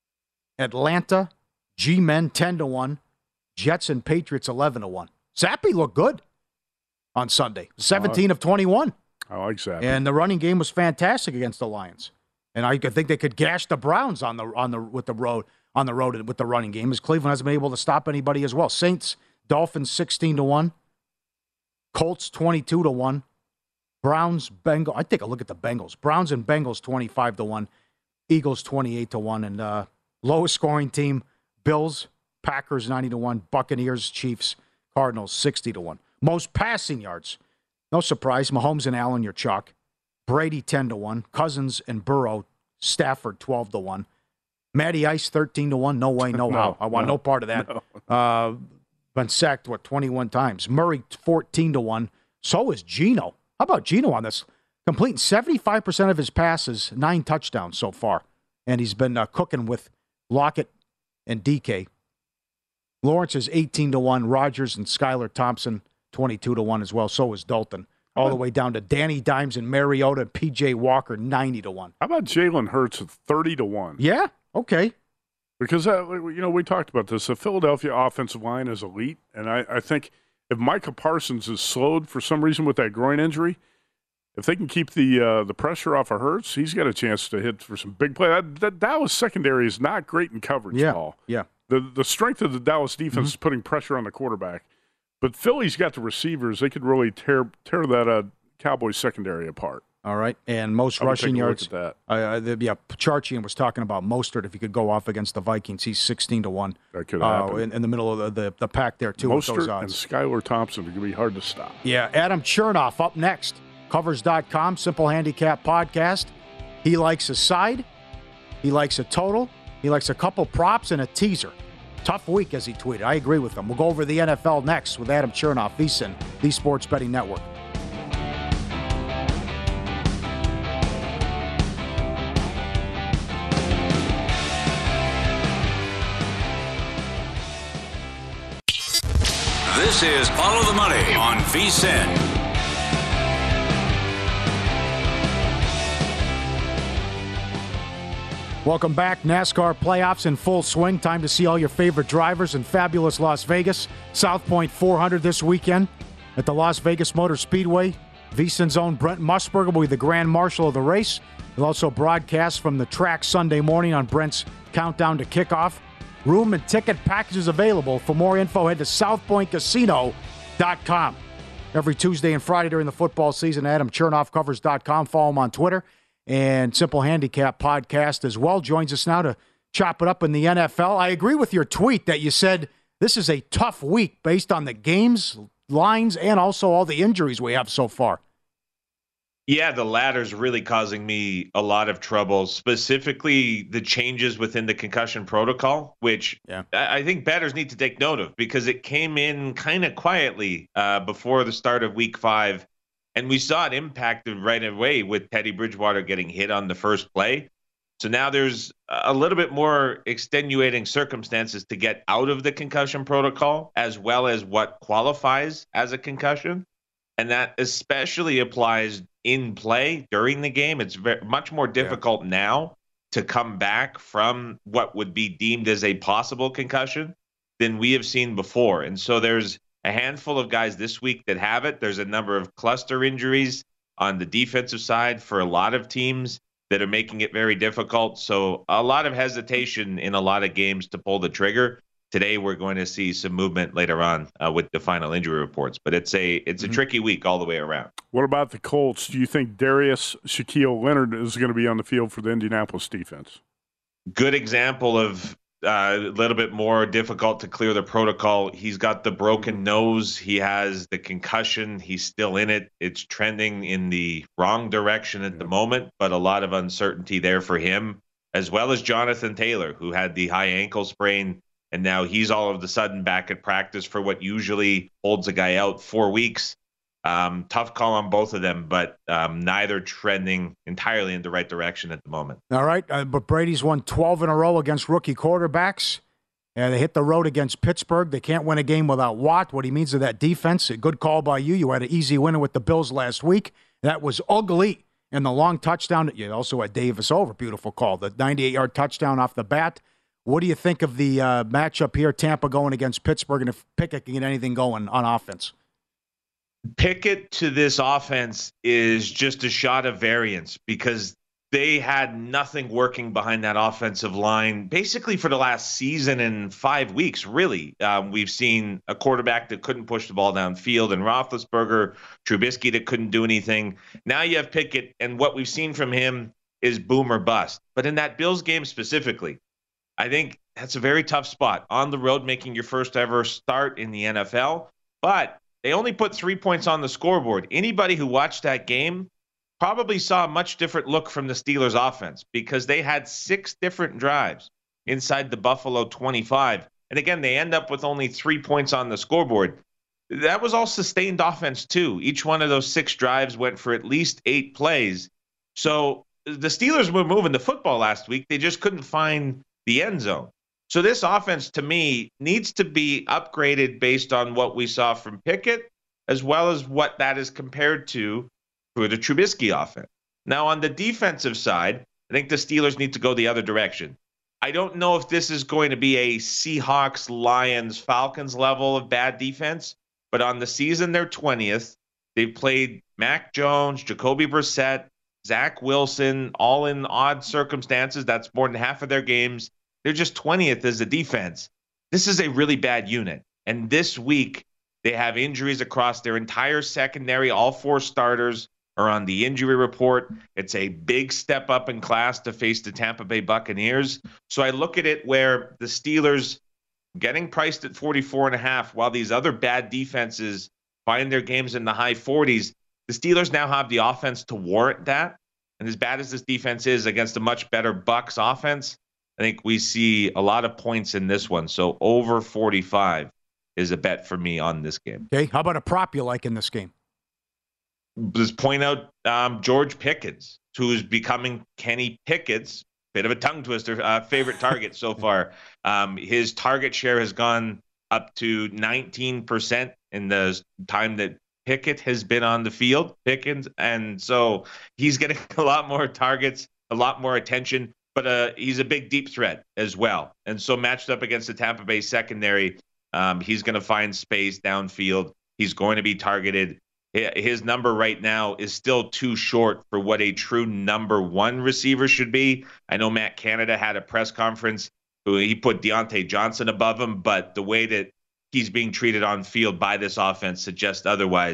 Atlanta, G-Men ten to one. Jets and Patriots eleven to one. Zappe looked good on Sunday. seventeen uh, of twenty-one. I like Zappe. And the running game was fantastic against the Lions. And I think they could gash the Browns on the on the with the road on the road with the running game, as Cleveland hasn't been able to stop anybody as well. Saints, Dolphins sixteen to one. Colts twenty-two to one. Browns, Bengals. I take a look at the Bengals. Browns and Bengals twenty-five to one. Eagles twenty-eight to one. And uh, lowest scoring team, Bills, Packers ninety to one. Buccaneers, Chiefs, Cardinals sixty to one. Most passing yards. No surprise, Mahomes and Allen, your chalk. Brady, ten to one. Cousins and Burrow, Stafford, twelve to one. Matty Ice, thirteen to one. No way, no, no how. I want no, no part of that. No. Uh, been sacked, what, twenty-one times. Murray, fourteen to one. So is Geno. How about Geno on this? Completing seventy-five percent of his passes, nine touchdowns so far. And he's been uh, cooking with Lockett and D K. Lawrence is eighteen to one. Rodgers and Skylar Thompson, twenty-two to one as well. So is Dalton. All the way down to Danny Dimes and Mariota and P J Walker, ninety to one. How about Jalen Hurts at thirty to one? Yeah, okay. Because, uh, you know, we talked about this. The Philadelphia offensive line is elite. And I, I think if Micah Parsons is slowed for some reason with that groin injury, if they can keep the uh, the pressure off of Hurts, he's got a chance to hit for some big play. That, that Dallas secondary is not great in coverage, yeah, Paul. Yeah. The, the strength of the Dallas defense mm-hmm. is putting pressure on the quarterback. But Philly's got the receivers. They could really tear tear that uh, Cowboys secondary apart. All right. And most rushing yards. Look at that. Uh, the, yeah, Charchian was talking about Mostert. If he could go off against the Vikings, he's sixteen to one. That could uh, happen. In, in the middle of the, the, the pack there, too. Mostert and Skylar Thompson are going to be hard to stop. Yeah. Adam Chernoff up next. Covers dot com, Simple Handicap Podcast. He likes a side. He likes a total. He likes a couple props and a teaser. Tough week, as he tweeted. I agree with him. We'll go over the N F L next with Adam Chernoff, VSiN, the Sports Betting Network. This is Follow the Money on VSiN. Welcome back. NASCAR playoffs in full swing. Time to see all your favorite drivers in fabulous Las Vegas. South Point four hundred this weekend at the Las Vegas Motor Speedway. VSiN's own Brent Musburger will be the grand marshal of the race. He'll also broadcast from the track Sunday morning on Brent's Countdown to Kickoff. Room and ticket packages available. For more info, head to south point casino dot com. We're every Tuesday and Friday during the football season. Adam Chernoff covers dot com. Follow him on Twitter. And Simple Handicap podcast as well. Joins us now to chop it up in the N F L. I agree with your tweet that you said this is a tough week based on the games, lines, and also all the injuries we have so far. Yeah, the latter's really causing me a lot of trouble, specifically the changes within the concussion protocol, which yeah. I think bettors need to take note of because it came in kind of quietly uh, before the start of week five. And we saw it impacted right away with Teddy Bridgewater getting hit on the first play. So now there's a little bit more extenuating circumstances to get out of the concussion protocol, as well as what qualifies as a concussion. And that especially applies in play during the game. It's very, much more difficult yeah. now to come back from what would be deemed as a possible concussion than we have seen before. And so there's a handful of guys this week that have it. There's a number of cluster injuries on the defensive side for a lot of teams that are making it very difficult. So a lot of hesitation in a lot of games to pull the trigger. Today we're going to see some movement later on uh, with the final injury reports, but it's a it's a mm-hmm. tricky week all the way around. What about the Colts? Do you think Darius Shaquille Leonard is going to be on the field for the Indianapolis defense? Good example of uh, a little bit more difficult to clear the protocol. He's got the broken nose. He has the concussion. He's still in it. It's trending in the wrong direction at the moment, but a lot of uncertainty there for him, as well as Jonathan Taylor, who had the high ankle sprain. And now he's all of a sudden back at practice for what usually holds a guy out four weeks. Um, tough call on both of them, but um, neither trending entirely in the right direction at the moment. All right, uh, but Brady's won twelve in a row against rookie quarterbacks. And they hit the road against Pittsburgh. They can't win a game without Watt. What he means to that defense, a good call by you. You had an easy winner with the Bills last week. That was ugly. And the long touchdown, you also had Davis over. Beautiful call. The ninety-eight-yard touchdown off the bat. What do you think of the uh, matchup here, Tampa going against Pittsburgh, and if Pickett can get anything going on offense? Pickett to this offense is just a shot of variance because they had nothing working behind that offensive line basically for the last season and five weeks, really. Um, we've seen a quarterback that couldn't push the ball downfield and Roethlisberger, Trubisky that couldn't do anything. Now you have Pickett, and what we've seen from him is boom or bust. But in that Bills game specifically, I think that's a very tough spot on the road, making your first ever start in the N F L. But they only put three points on the scoreboard. Anybody who watched that game probably saw a much different look from the Steelers offense because they had six different drives inside the Buffalo twenty-five. And again, they end up with only three points on the scoreboard. That was all sustained offense too. Each one of those six drives went for at least eight plays. So the Steelers were moving the football last week. They just couldn't find the end zone. So this offense, to me, needs to be upgraded based on what we saw from Pickett, as well as what that is compared to for the Trubisky offense. Now, on the defensive side, I think the Steelers need to go the other direction. I don't know if this is going to be a Seahawks, Lions, Falcons level of bad defense, but on the season, they're twentieth. They've played Mac Jones, Jacoby Brissett, Zach Wilson, all in odd circumstances. That's more than half of their games. They're just twentieth as a defense. This is a really bad unit. And this week, they have injuries across their entire secondary. All four starters are on the injury report. It's a big step up in class to face the Tampa Bay Buccaneers. So I look at it where the Steelers getting priced at forty-four and a half, while these other bad defenses find their games in the high forties. The Steelers now have the offense to warrant that. And as bad as this defense is against a much better Bucs offense, I think we see a lot of points in this one. So over forty-five is a bet for me on this game. Okay, how about a prop you like in this game? Just point out um, George Pickens, who's becoming Kenny Pickett's, bit of a tongue twister, uh, favorite target so far. Um, his target share has gone up to nineteen percent in the time that Pickett has been on the field, Pickens. And so he's getting a lot more targets, a lot more attention. But uh, he's a big deep threat as well. And so matched up against the Tampa Bay secondary, um, he's going to find space downfield. He's going to be targeted. His number right now is still too short for what a true number one receiver should be. I know Matt Canada had a press conference. He put Deontay Johnson above him, but the way that he's being treated on field by this offense suggests otherwise.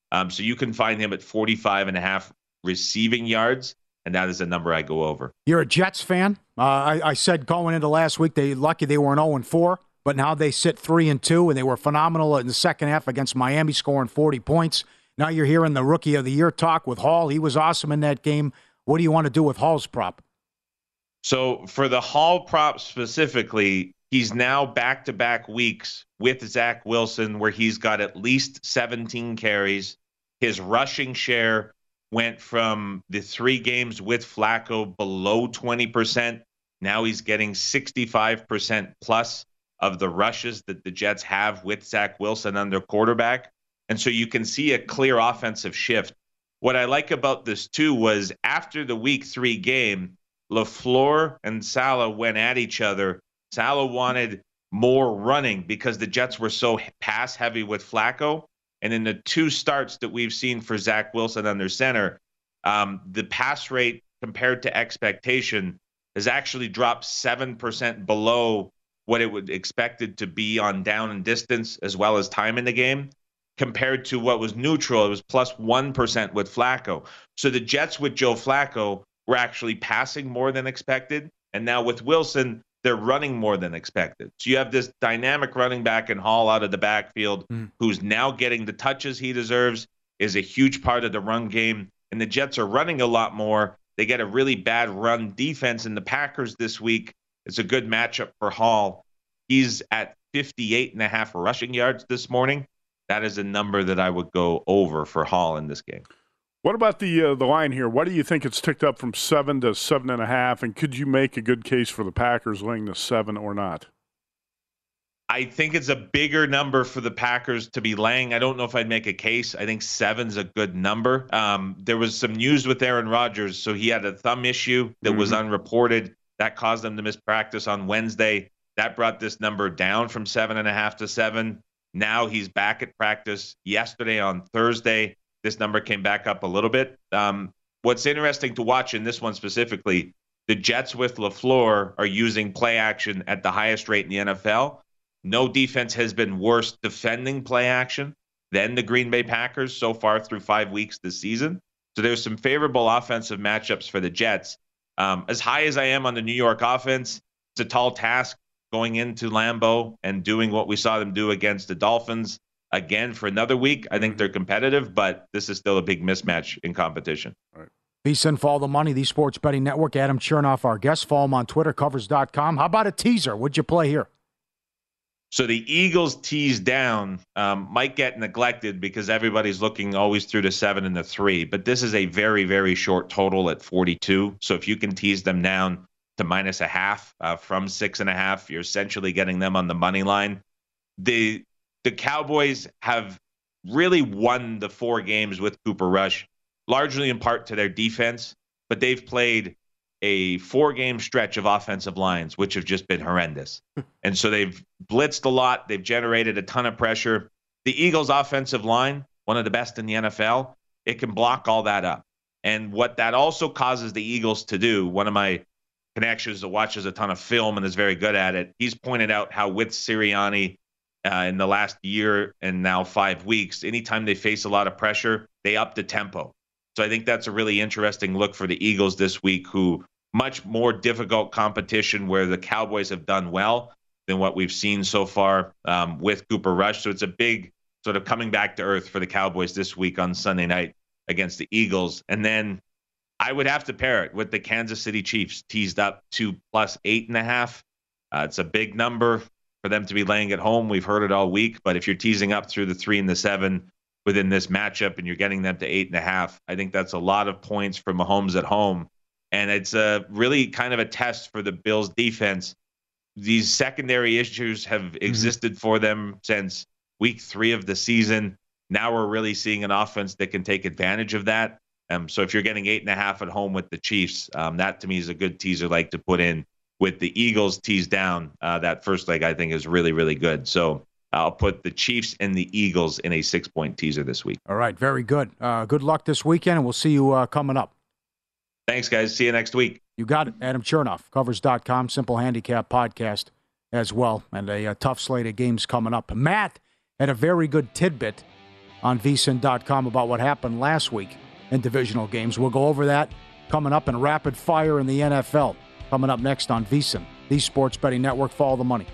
Um, so you can find him at forty-five and a half receiving yards, and that is a number I go over. You're a Jets fan. Uh, I, I said going into last week, they lucky they were an oh and four, but now they sit three and two, and they were phenomenal in the second half against Miami, scoring forty points. Now you're hearing the Rookie of the Year talk with Hall. He was awesome in that game. What do you want to do with Hall's prop? So for the Hall prop specifically, he's now back-to-back weeks with Zach Wilson where he's got at least seventeen carries. His rushing share went from the three games with Flacco below twenty percent. Now he's getting sixty-five percent plus of the rushes that the Jets have with Zach Wilson under quarterback. And so you can see a clear offensive shift. What I like about this, too, was after the week three game, LaFleur and Saleh went at each other. Saleh wanted more running because the Jets were so pass-heavy with Flacco. And in the two starts that we've seen for Zach Wilson under center, um, the pass rate compared to expectation has actually dropped seven percent below what it would expected to be on down and distance as well as time in the game. Compared to what was neutral, it was plus one percent with Flacco. So the Jets with Joe Flacco were actually passing more than expected. And now with Wilson, they're running more than expected. So you have this dynamic running back in Hall out of the backfield mm. who's now getting the touches he deserves, is a huge part of the run game. And the Jets are running a lot more. They get a really bad run defense in the Packers this week. It's a good matchup for Hall. He's at fifty-eight and a half rushing yards this morning. That is a number that I would go over for Hall in this game. What about the uh, the line here? Why do you think it's ticked up from seven to seven and a half? And could you make a good case for the Packers laying the seven or not? I think it's a bigger number for the Packers to be laying. I don't know if I'd make a case. I think seven's a good number. Um, there was some news with Aaron Rodgers, so he had a thumb issue that mm-hmm. was unreported. That caused him to miss practice on Wednesday. That brought this number down from seven and a half to seven. Now he's back at practice yesterday on Thursday. This number came back up a little bit. Um, what's interesting to watch in this one specifically, the Jets with LaFleur are using play action at the highest rate in the N F L. No defense has been worse defending play action than the Green Bay Packers so far through five weeks this season. So there's some favorable offensive matchups for the Jets. Um, as high as I am on the New York offense, it's a tall task going into Lambeau and doing what we saw them do against the Dolphins again for another week. I think they're competitive, but this is still a big mismatch in competition. All right. VSiN, follow the money, the Sports Betting Network. Adam Chernoff, our guest. Follow him on Twitter, covers dot com. How about a teaser? What'd you play here? So the Eagles tease down um, might get neglected because everybody's looking always through the seven and the three, but this is a very, very short total at forty-two. So if you can tease them down to minus a half uh, from six and a half, you're essentially getting them on the money line. The the Cowboys have really won the four games with Cooper Rush, largely in part to their defense, but they've played a four-game stretch of offensive lines, which have just been horrendous. And so they've blitzed a lot. They've generated a ton of pressure. The Eagles' offensive line, one of the best in the N F L, it can block all that up. And what that also causes the Eagles to do, one of my connections that watches a ton of film and is very good at it, he's pointed out how with Sirianni uh, in the last year and now five weeks, anytime they face a lot of pressure, they up the tempo. So I think that's a really interesting look for the Eagles this week, who much more difficult competition where the Cowboys have done well than what we've seen so far um, with Cooper Rush. So it's a big sort of coming back to earth for the Cowboys this week on Sunday night against the Eagles. And then I would have to pair it with the Kansas City Chiefs, teased up to plus eight and a half. Uh, it's a big number for them to be laying at home. We've heard it all week, but if you're teasing up through the three and the seven within this matchup and you're getting them to eight and a half, I think that's a lot of points for Mahomes at home. And it's a really kind of a test for the Bills defense. These secondary issues have mm-hmm. existed for them since week three of the season. Now we're really seeing an offense that can take advantage of that. Um, so if you're getting eight and a half at home with the Chiefs, um, that to me is a good teaser leg to put in. With the Eagles teased down, uh, that first leg I think is really, really good. So I'll put the Chiefs and the Eagles in a six-point teaser this week. All right, very good. Uh, good luck this weekend, and we'll see you uh, coming up. Thanks, guys. See you next week. You got it. Adam Chernoff, covers dot com, Simple Handicap podcast as well, and a, a tough slate of games coming up. Matt had a very good tidbit on V S I N dot com about what happened last week in divisional games. We'll go over that coming up in rapid fire in the N F L. Coming up next on V S I N, the Sports Betting Network. Follow the money.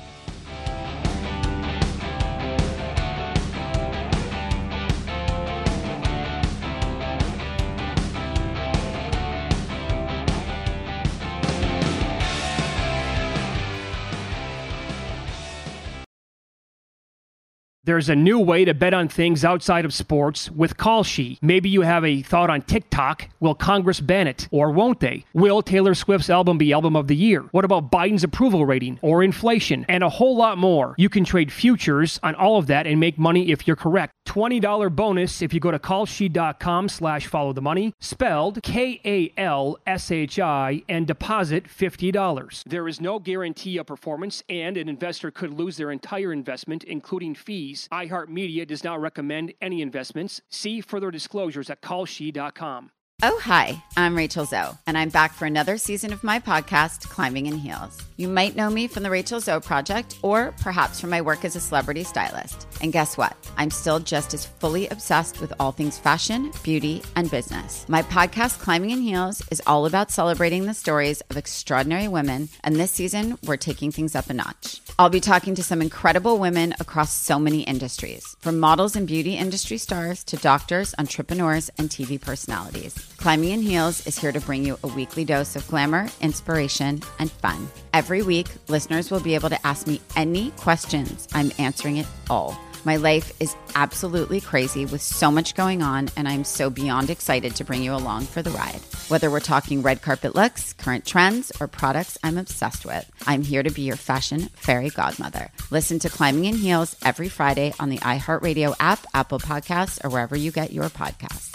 There's a new way to bet on things outside of sports with Kalshi. Maybe you have a thought on TikTok. Will Congress ban it, or won't they? Will Taylor Swift's album be album of the year? What about Biden's approval rating or inflation? And a whole lot more. You can trade futures on all of that and make money if you're correct. twenty dollars bonus if you go to kalshi.com slash follow the money, spelled K A L S H I, and deposit fifty dollars. There is no guarantee of performance, and an investor could lose their entire investment, including fees. iHeartMedia does not recommend any investments. See further disclosures at kalshi dot com. Oh, hi, I'm Rachel Zoe, and I'm back for another season of my podcast, Climbing in Heels. You might know me from the Rachel Zoe Project, or perhaps from my work as a celebrity stylist. And guess what? I'm still just as fully obsessed with all things fashion, beauty, and business. My podcast, Climbing in Heels, is all about celebrating the stories of extraordinary women, and this season, we're taking things up a notch. I'll be talking to some incredible women across so many industries, from models and beauty industry stars to doctors, entrepreneurs, and T V personalities. Climbing in Heels is here to bring you a weekly dose of glamour, inspiration, and fun. Every week, listeners will be able to ask me any questions. I'm answering it all. My life is absolutely crazy with so much going on, and I'm so beyond excited to bring you along for the ride. Whether we're talking red carpet looks, current trends, or products I'm obsessed with, I'm here to be your fashion fairy godmother. Listen to Climbing in Heels every Friday on the iHeartRadio app, Apple Podcasts, or wherever you get your podcasts.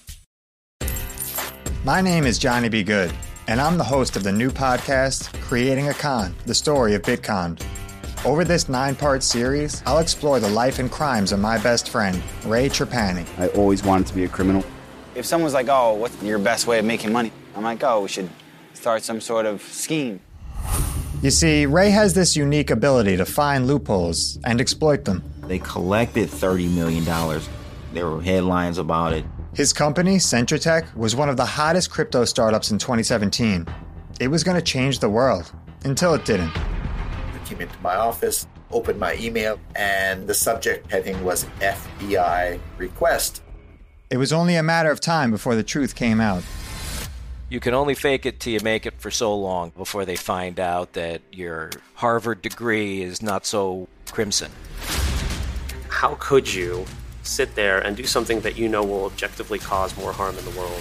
My name is Johnny B. Good, and I'm the host of the new podcast, Creating a Con, the story of Bitcoin. Over this nine-part series, I'll explore the life and crimes of my best friend, Ray Trapani. I always wanted to be a criminal. If someone's like, oh, what's your best way of making money? I'm like, oh, we should start some sort of scheme. You see, Ray has this unique ability to find loopholes and exploit them. They collected thirty million dollars. There were headlines about it. His company, Centratech, was one of the hottest crypto startups in twenty seventeen. It was going to change the world, until it didn't. I came into my office, opened my email, and the subject heading was F B I request. It was only a matter of time before the truth came out. You can only fake it till you make it for so long before they find out that your Harvard degree is not so crimson. How could you sit there and do something that you know will objectively cause more harm in the world?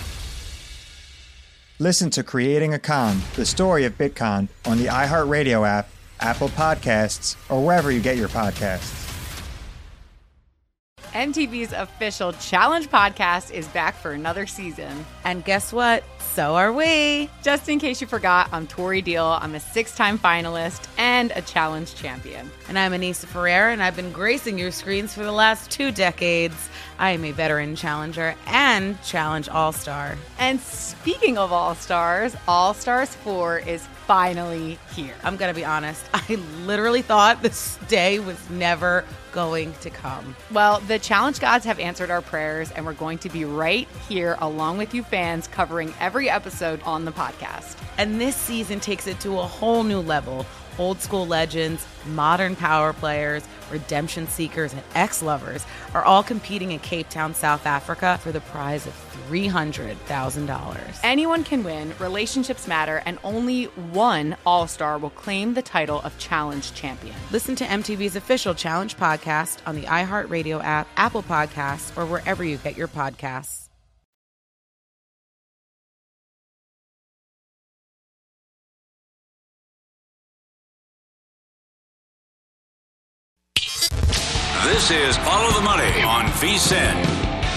Listen to Creating a Con, the story of Bitcoin, on the iHeartRadio app, Apple Podcasts, or wherever you get your podcasts. M T V's official Challenge podcast is back for another season. And guess what? So are we. Just in case you forgot, I'm Tori Deal. I'm a six-time finalist and a Challenge champion. And I'm Anissa Ferreira, and I've been gracing your screens for the last two decades. I am a veteran challenger and Challenge All-Star. And speaking of All-Stars, All-Stars four is finally here. I'm going to be honest. I literally thought this day was never going to come. Well, the Challenge gods have answered our prayers, and we're going to be right here along with you fans covering every episode on the podcast. And this season takes it to a whole new level. Old school legends, modern power players, redemption seekers, and ex-lovers are all competing in Cape Town, South Africa for the prize of three hundred thousand dollars. Anyone can win, relationships matter, and only one All-Star will claim the title of Challenge champion. Listen to M T V's official Challenge podcast on the iHeartRadio app, Apple Podcasts, or wherever you get your podcasts. This is Follow the Money on V S I N.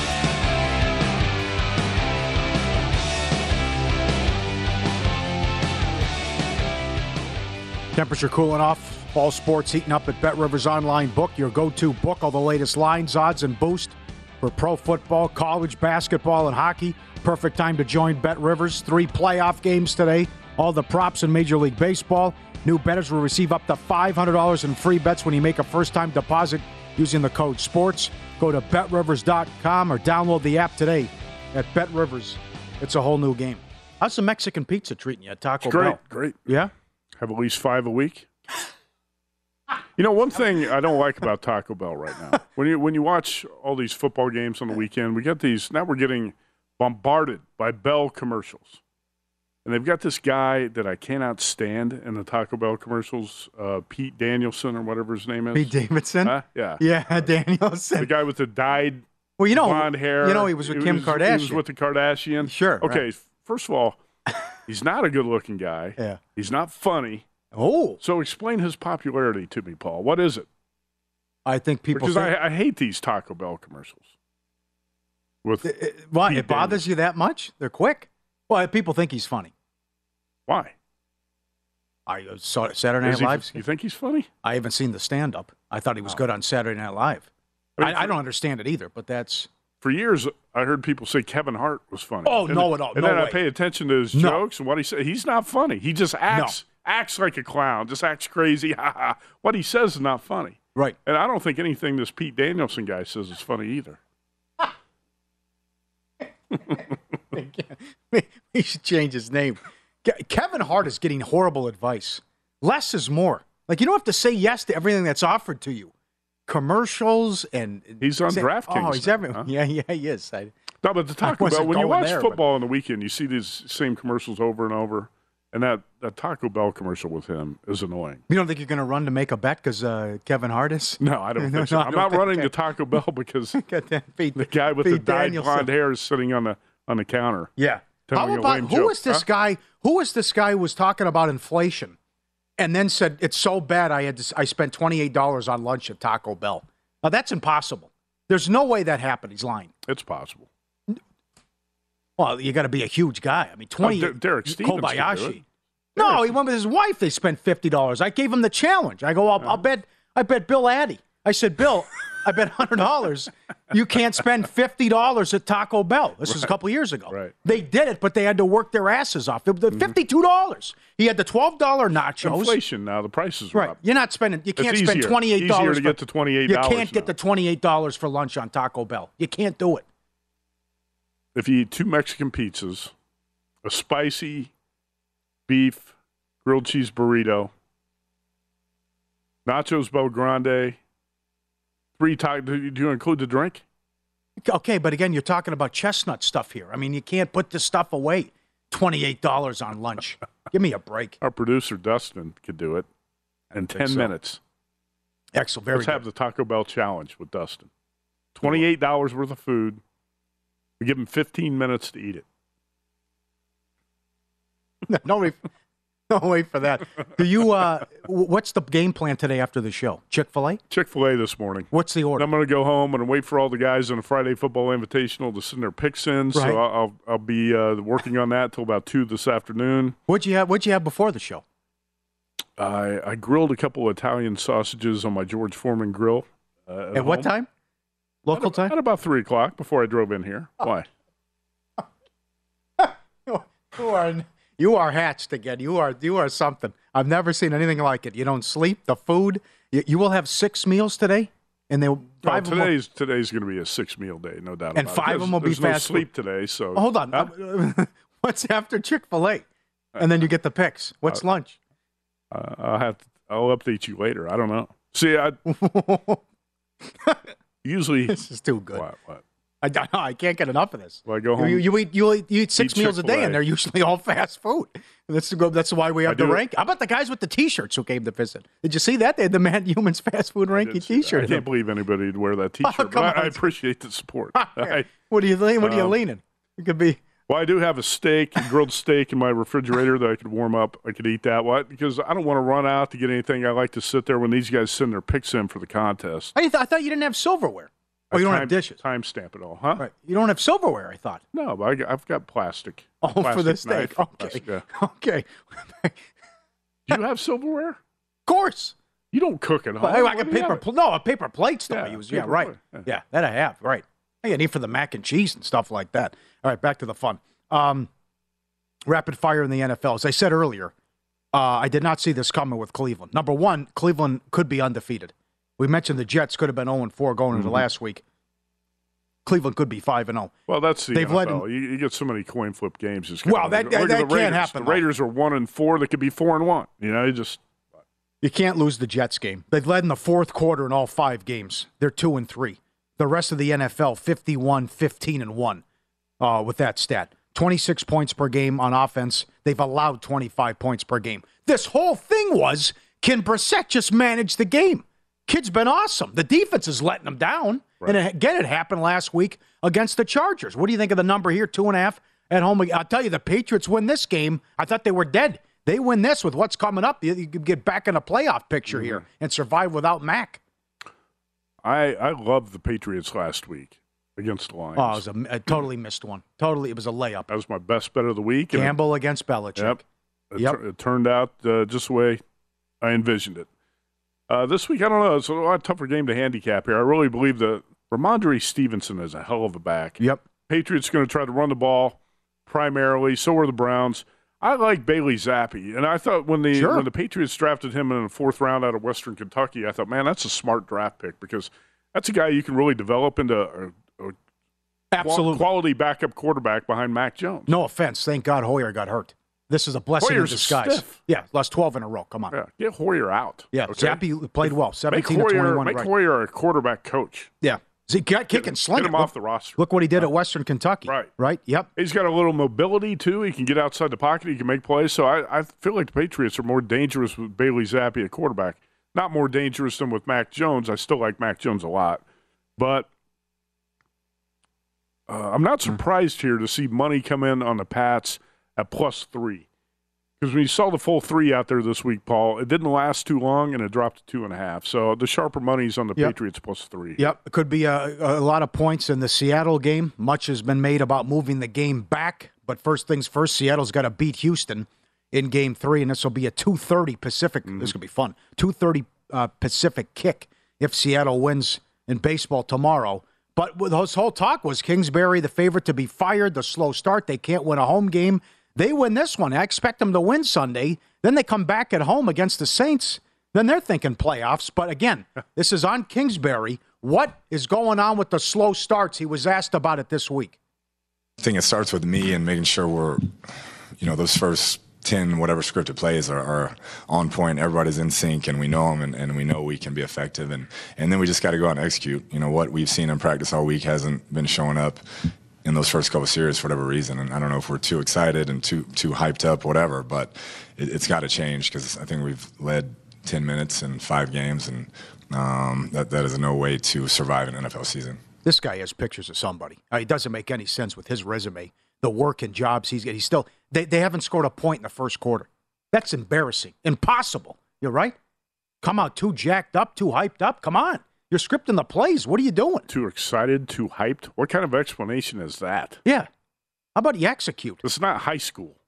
Temperature cooling off. Fall sports heating up at BetRivers Online Book, your go-to book. All the latest lines, odds, and boost for pro football, college basketball, and hockey. Perfect time to join BetRivers. Three playoff games today. All the props in Major League Baseball. New bettors will receive up to five hundred dollars in free bets when you make a first-time deposit using the code SPORTS. Go to bet rivers dot com or download the app today at BetRivers. It's a whole new game. How's the Mexican pizza treating you at Taco It's great, Bell? great. Yeah? Have at least five a week. You know, one thing I don't like about Taco Bell right now, when you when you watch all these football games on the weekend, we get these, now we're getting bombarded by Bell commercials. And they've got this guy that I cannot stand in the Taco Bell commercials, uh, Pete Danielson or whatever his name is. Pete Davidson? Huh? Yeah. Yeah, Danielson. The guy with the dyed well, you know, blonde hair. You know, he was with Kim was, Kardashian. He was with the Kardashian. Sure. Okay, right. first of all, he's not a good-looking guy. Yeah. He's not funny. Oh. So explain his popularity to me, Paul. What is it? I think people Because think, I, I hate these Taco Bell commercials. With it, it, why, Pete it bothers Davidson. you that much? They're quick. Well, people think he's funny. Why? I uh, saw Saturday Night Is he- Live. you think he's funny? I haven't seen the stand-up. I thought he was good on Saturday Night Live. I mean, I, I don't understand it either, but that's... For years, I heard people say Kevin Hart was funny. Oh, and, no, at all. And No then I way. pay attention to his No. jokes and what he said. He's not funny. He just acts acts like a clown, just acts crazy. Ha ha. What he says is not funny. Right. And I don't think anything this Pete Danielson guy says is funny either. He should change his name. Ke- Kevin Hart is getting horrible advice. Less is more. Like, you don't have to say yes to everything that's offered to you. Commercials and... He's on say- DraftKings Oh, he's now, everywhere. huh? Yeah, yeah, he is. I, No, but the Taco wasn't Bell, when you going watch there, but- football on the weekend, you see these same commercials over and over. And that, that Taco Bell commercial with him is annoying. You don't think you're going to run to make a bet because uh, Kevin Hart is? No, I don't No, think so. no, I I'm don't not think running that- to Taco Bell because Got that Pete- the guy with Pete the dyed Danielson. blonde hair is sitting on the on the counter. Yeah. telling How a about lame who joke. was this Huh? guy? Who was this guy who was talking about inflation, and then said it's so bad I had to, I spent twenty-eight dollars on lunch at Taco Bell. Now that's impossible. There's no way that happened. He's lying. It's possible. Well, you got to be a huge guy. I mean, twenty. Oh, Der- Derek Stevens could do Kobayashi. it. No, he went with his wife. They spent fifty dollars. I gave him the challenge. I go, I'll, I'll bet. I bet Bill Addy. I said, Bill, I bet hundred dollars. You can't spend fifty dollars at Taco Bell. This was a couple years ago. Right. They did it, but they had to work their asses off. It was fifty-two dollars. He had the twelve dollar nachos. Inflation now, the prices are Right. up. You're not spending. You It's can't spend easier. twenty-eight dollars. Easier to get to twenty-eight You dollars can't get now. the twenty-eight dollars for lunch on Taco Bell. You can't do it. If you eat two Mexican pizzas, a spicy beef grilled cheese burrito, nachos Bel Grande, three tacos. Do you- do you include the drink? Okay, but again, you're talking about chestnut stuff here. I mean, you can't put this stuff away. twenty-eight dollars on lunch. Give me a break. Our producer Dustin could do it in ten so. minutes. Excellent. Very Let's good. have the Taco Bell challenge with Dustin. Twenty-eight dollars worth of food. We give him fifteen minutes to eat it. no, wait, no, wait for that. Do you? Uh, w- what's the game plan today after the show? Chick-fil-A? Chick-fil-A this morning. What's the order? I'm going to go home and wait for all the guys on the Friday Football Invitational to send their picks in. Right. So I'll I'll, I'll be uh, working on that till about two this afternoon. What'd you have? What'd you have before the show? I I grilled a couple of Italian sausages on my George Foreman grill. Uh, At what home. time? Local at, time? At about three o'clock before I drove in here. Why? You are you are hatched again. You are you are something. I've never seen anything like it. You don't sleep. The food. You, you will have six meals today, and they Well, five of them will- today's today's going to be a six meal day, no doubt. And about five it. of them will There's- be there's fast no sleep food. today. So Oh, hold on. Huh? What's after Chick-fil-A? And then you get the picks. What's Uh, lunch? Uh, I'll have to, I'll update you later. I don't know. See, I usually This is too good. What? What? I don't know. I can't get enough of this. Well, I go You, home. you, you eat you eat, you eat six eat meals a day, Chick-fil-A. and they're usually all fast food. And that's the, that's why we I have the do it. rank. How about the guys with the T-shirts who came to visit? Did you see that? They had the Man Humans fast food ranking T-shirt. I can't believe anybody would wear that T-shirt. Oh, but come I, on. I appreciate the support. I, What are you leaning? What are you Um, leaning? It could be. well, I do have a steak, a grilled steak in my refrigerator that I could warm up. I could eat that. What? Because I don't want to run out to get anything. I like to sit there when these guys send their picks in for the contest. I, th- I thought you didn't have silverware. Oh, I you don't time, have dishes. Time stamp it all, huh? Right. You don't have silverware. I thought. No, but I, got- I've got plastic. Oh, for Plastic the steak. knife, Okay. plastic, yeah. Okay. Do you have silverware? Of course. You don't cook at home. Well, I What got do you paper. have? Pl- no, a paper plate stuff. I Yeah, use. Yeah, paper right. plate, yeah. Yeah, that I have. Right. I need for the mac and cheese and stuff like that. All right, back to the fun. Um, rapid fire in the N F L. As I said earlier, uh, I did not see this coming with Cleveland. Number one, Cleveland could be undefeated. We mentioned the Jets could have been oh and four going into Mm-hmm. last week. Cleveland could be five and oh. Well, that's the They've N F L. led in- you, you get so many coin flip games. It's Well, kinda that- like- look that at the can't Raiders. happen, The Raiders are one and four. They could be four and one. You know, you just You can't lose the Jets game. They've led in the fourth quarter in all five games. They're two and three. The rest of the N F L, fifty-one, fifteen, and one uh, with that stat. twenty-six points per game on offense. They've allowed twenty-five points per game. This whole thing was, can Brissett just manage the game? Kid's been awesome. The defense is letting him down. Right. And again, it happened last week against the Chargers. What do you think of the number here? Two and a half at home. I'll tell you, the Patriots win this game. I thought they were dead. They win this with what's coming up. You, you could get back in a playoff picture here and survive without Mac. I I loved the Patriots last week against the Lions. Oh, it was a, a totally missed one. Totally, it was a layup. That was my best bet of the week. and Campbell against Belichick. Yep. It, Yep. tur- it turned out uh, just the way I envisioned it. Uh, this week, I don't know. It's a lot tougher game to handicap here. I really believe that Ramondre Stevenson is a hell of a back. Yep. Patriots going to try to run the ball primarily. So are the Browns. I like Bailey Zappi, and I thought when the Sure. when the Patriots drafted him in the fourth round out of Western Kentucky, I thought, man, that's a smart draft pick because that's a guy you can really develop into a, a Absolutely. quality backup quarterback behind Mac Jones. No offense. Thank God Hoyer got hurt. This is a blessing Hoyer's in a disguise. stiff. Yeah, lost twelve in a row. Come on. Yeah, get Hoyer out. Yeah, okay? Zappi played well. Make seventeen to Hoyer, twenty-one. make right. Hoyer a quarterback coach. Yeah. He got kick and sling Get it. him off the roster. Look what he did at Western Kentucky. Right. Right? Yep. He's got a little mobility, too. He can get outside the pocket. He can make plays. So I, I feel like the Patriots are more dangerous with Bailey Zappi at quarterback. Not more dangerous than with Mac Jones. I still like Mac Jones a lot. But uh, I'm not surprised here to see money come in on the Pats at plus three. Because when you saw the full three out there this week, Paul, it didn't last too long, and it dropped to two and a half. So the sharper money's on the Yep. Patriots plus three. Yep. It could be a, a lot of points in the Seattle game. Much has been made about moving the game back. But first things first, Seattle's got to beat Houston in game three, and this will be a two thirty Pacific. Mm-hmm. This could be fun. two thirty uh, Pacific kick if Seattle wins in baseball tomorrow. But with this whole talk was Kingsbury the favorite to be fired, the slow start. They can't win a home game. They win this one. I expect them to win Sunday. Then they come back at home against the Saints. Then they're thinking playoffs. But again, this is on Kingsbury. What is going on with the slow starts? He was asked about it this week. I think it starts with me and making sure we're, you know, those first ten whatever scripted plays are, are on point. Everybody's in sync, and we know them, and, and we know we can be effective. And, and then we just got to go out and execute. You know, what we've seen in practice all week hasn't been showing up in those first couple of series for whatever reason. And I don't know if we're too excited and too too hyped up, whatever, but it, it's got to change because I think we've led ten minutes in five games, and um, that, that is no way to survive an N F L season. This guy has pictures of somebody. Uh, it doesn't make any sense with his resume, the work and jobs he's getting. He's still, they, they haven't scored a point in the first quarter. That's embarrassing. Impossible. You're right. Come out too jacked up, too hyped up. Come on. You're scripting the plays. What are you doing? Too excited, too hyped? What kind of explanation is that? Yeah. How about you execute? It's not high school.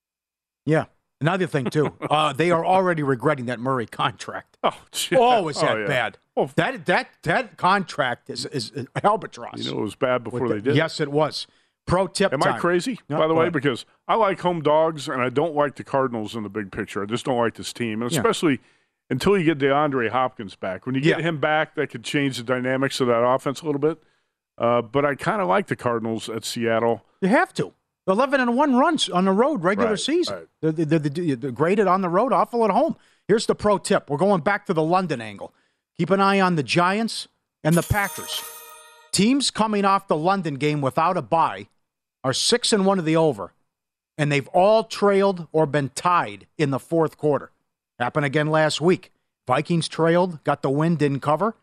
Yeah. Another thing, too. uh, they are already regretting that Murray contract. Oh, gee. Oh, is that Oh, yeah. bad? Oh. That that that contract is, is, is albatross. You know it was bad before With they the- did. Yes, it was. Pro tip Am time. I crazy, No, by the go way? ahead. Because I like home dogs, and I don't like the Cardinals in the big picture. I just don't like this team, and Yeah. especially until you get DeAndre Hopkins back. When you get Yeah. him back, that could change the dynamics of that offense a little bit. Uh, but I kind of like the Cardinals at Seattle. You have to. eleven and one runs on the road regular Right, season. right. They're, they're, they're, they're graded on the road, awful at home. Here's the pro tip. We're going back to the London angle. Keep an eye on the Giants and the Packers. Teams coming off the London game without a bye are six and one to the over, and they've all trailed or been tied in the fourth quarter. Happened again last week. Vikings trailed, got the win, didn't cover.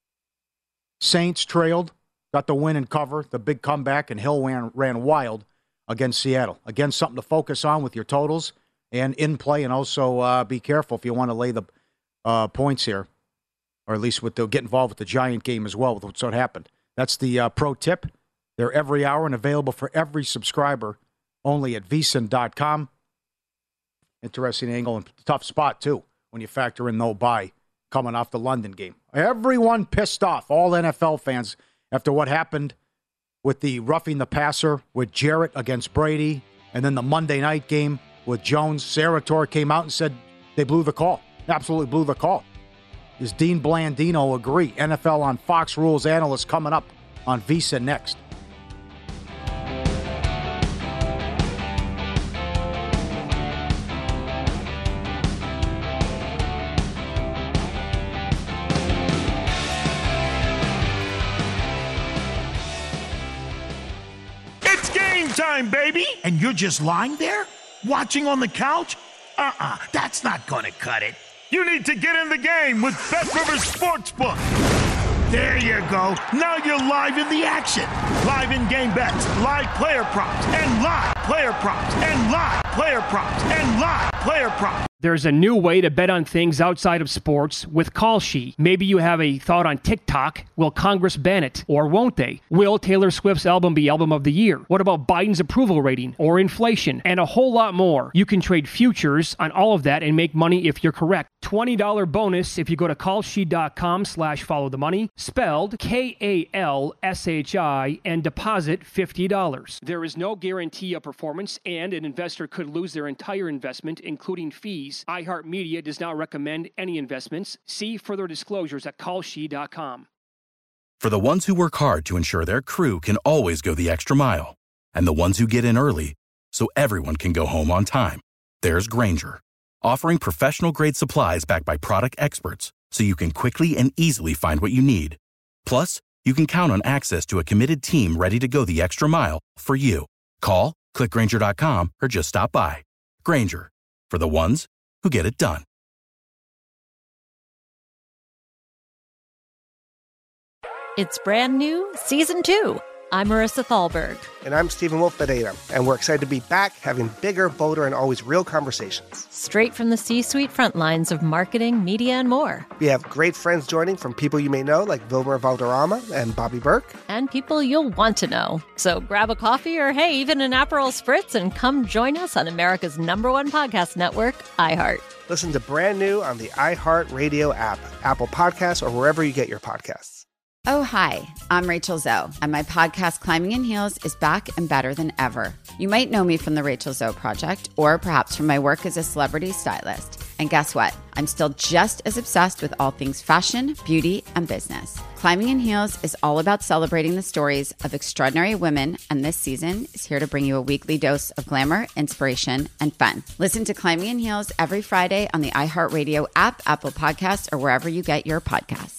Saints trailed, got the win and cover. The big comeback, and Hill ran, ran wild against Seattle. Again, something to focus on with your totals and in play, and also uh, be careful if you want to lay the uh, points here, or at least with the, get involved with the Giant game as well, with what's what happened. That's the uh, pro tip. They're every hour and available for every subscriber, only at V S I N dot com. Interesting angle and tough spot, too, when you factor in no bye coming off the London game. Everyone pissed off, all N F L fans, after what happened with the roughing the passer with Jarrett against Brady, and then the Monday night game with Jones. Sarator came out and said they blew the call. Absolutely blew the call. Does Dean Blandino agree? N F L on Fox rules analyst coming up on VSiN next. It's game time, baby! And you're just lying there? Watching on the couch? Uh-uh, that's not gonna cut it. You need to get in the game with BetRivers Sportsbook. There you go. Now you're live in the action. Live in-game bets, live player props, and live player props, and live player props, and live player props. There's a new way to bet on things outside of sports with Call Sheet. Maybe you have a thought on TikTok. Will Congress ban it, or won't they? Will Taylor Swift's album be album of the year? What about Biden's approval rating, or inflation, and a whole lot more? You can trade futures on all of that and make money if you're correct. twenty dollars bonus if you go to callsheet.com slash follow the money, spelled K A L S H I, and deposit fifty dollars. There is no guarantee of performance, and an investor could lose their entire investment, including fees. iHeartMedia does not recommend any investments. See further disclosures at call she dot com. For the ones who work hard to ensure their crew can always go the extra mile, and the ones who get in early so everyone can go home on time, there's Grainger, offering professional-grade supplies backed by product experts so you can quickly and easily find what you need. Plus, you can count on access to a committed team ready to go the extra mile for you. Call, click Grainger dot com, or just stop by. Grainger, for the ones who get it done. It's brand new, season two. I'm Marissa Thalberg. And I'm Stephen Wolf Bedeta, and we're excited to be back having bigger, bolder, and always real conversations. Straight from the C-suite front lines of marketing, media, and more. We have great friends joining from people you may know, like Wilmer Valderrama and Bobby Burke. And people you'll want to know. So grab a coffee or, hey, even an Aperol Spritz and come join us on America's number one podcast network, iHeart. Listen to brand new on the iHeart Radio app, Apple Podcasts, or wherever you get your podcasts. Oh, hi, I'm Rachel Zoe, and my podcast, Climbing in Heels, is back and better than ever. You might know me from the Rachel Zoe Project, or perhaps from my work as a celebrity stylist. And guess what? I'm still just as obsessed with all things fashion, beauty, and business. Climbing in Heels is all about celebrating the stories of extraordinary women, and this season is here to bring you a weekly dose of glamour, inspiration, and fun. Listen to Climbing in Heels every Friday on the iHeartRadio app, Apple Podcasts, or wherever you get your podcasts.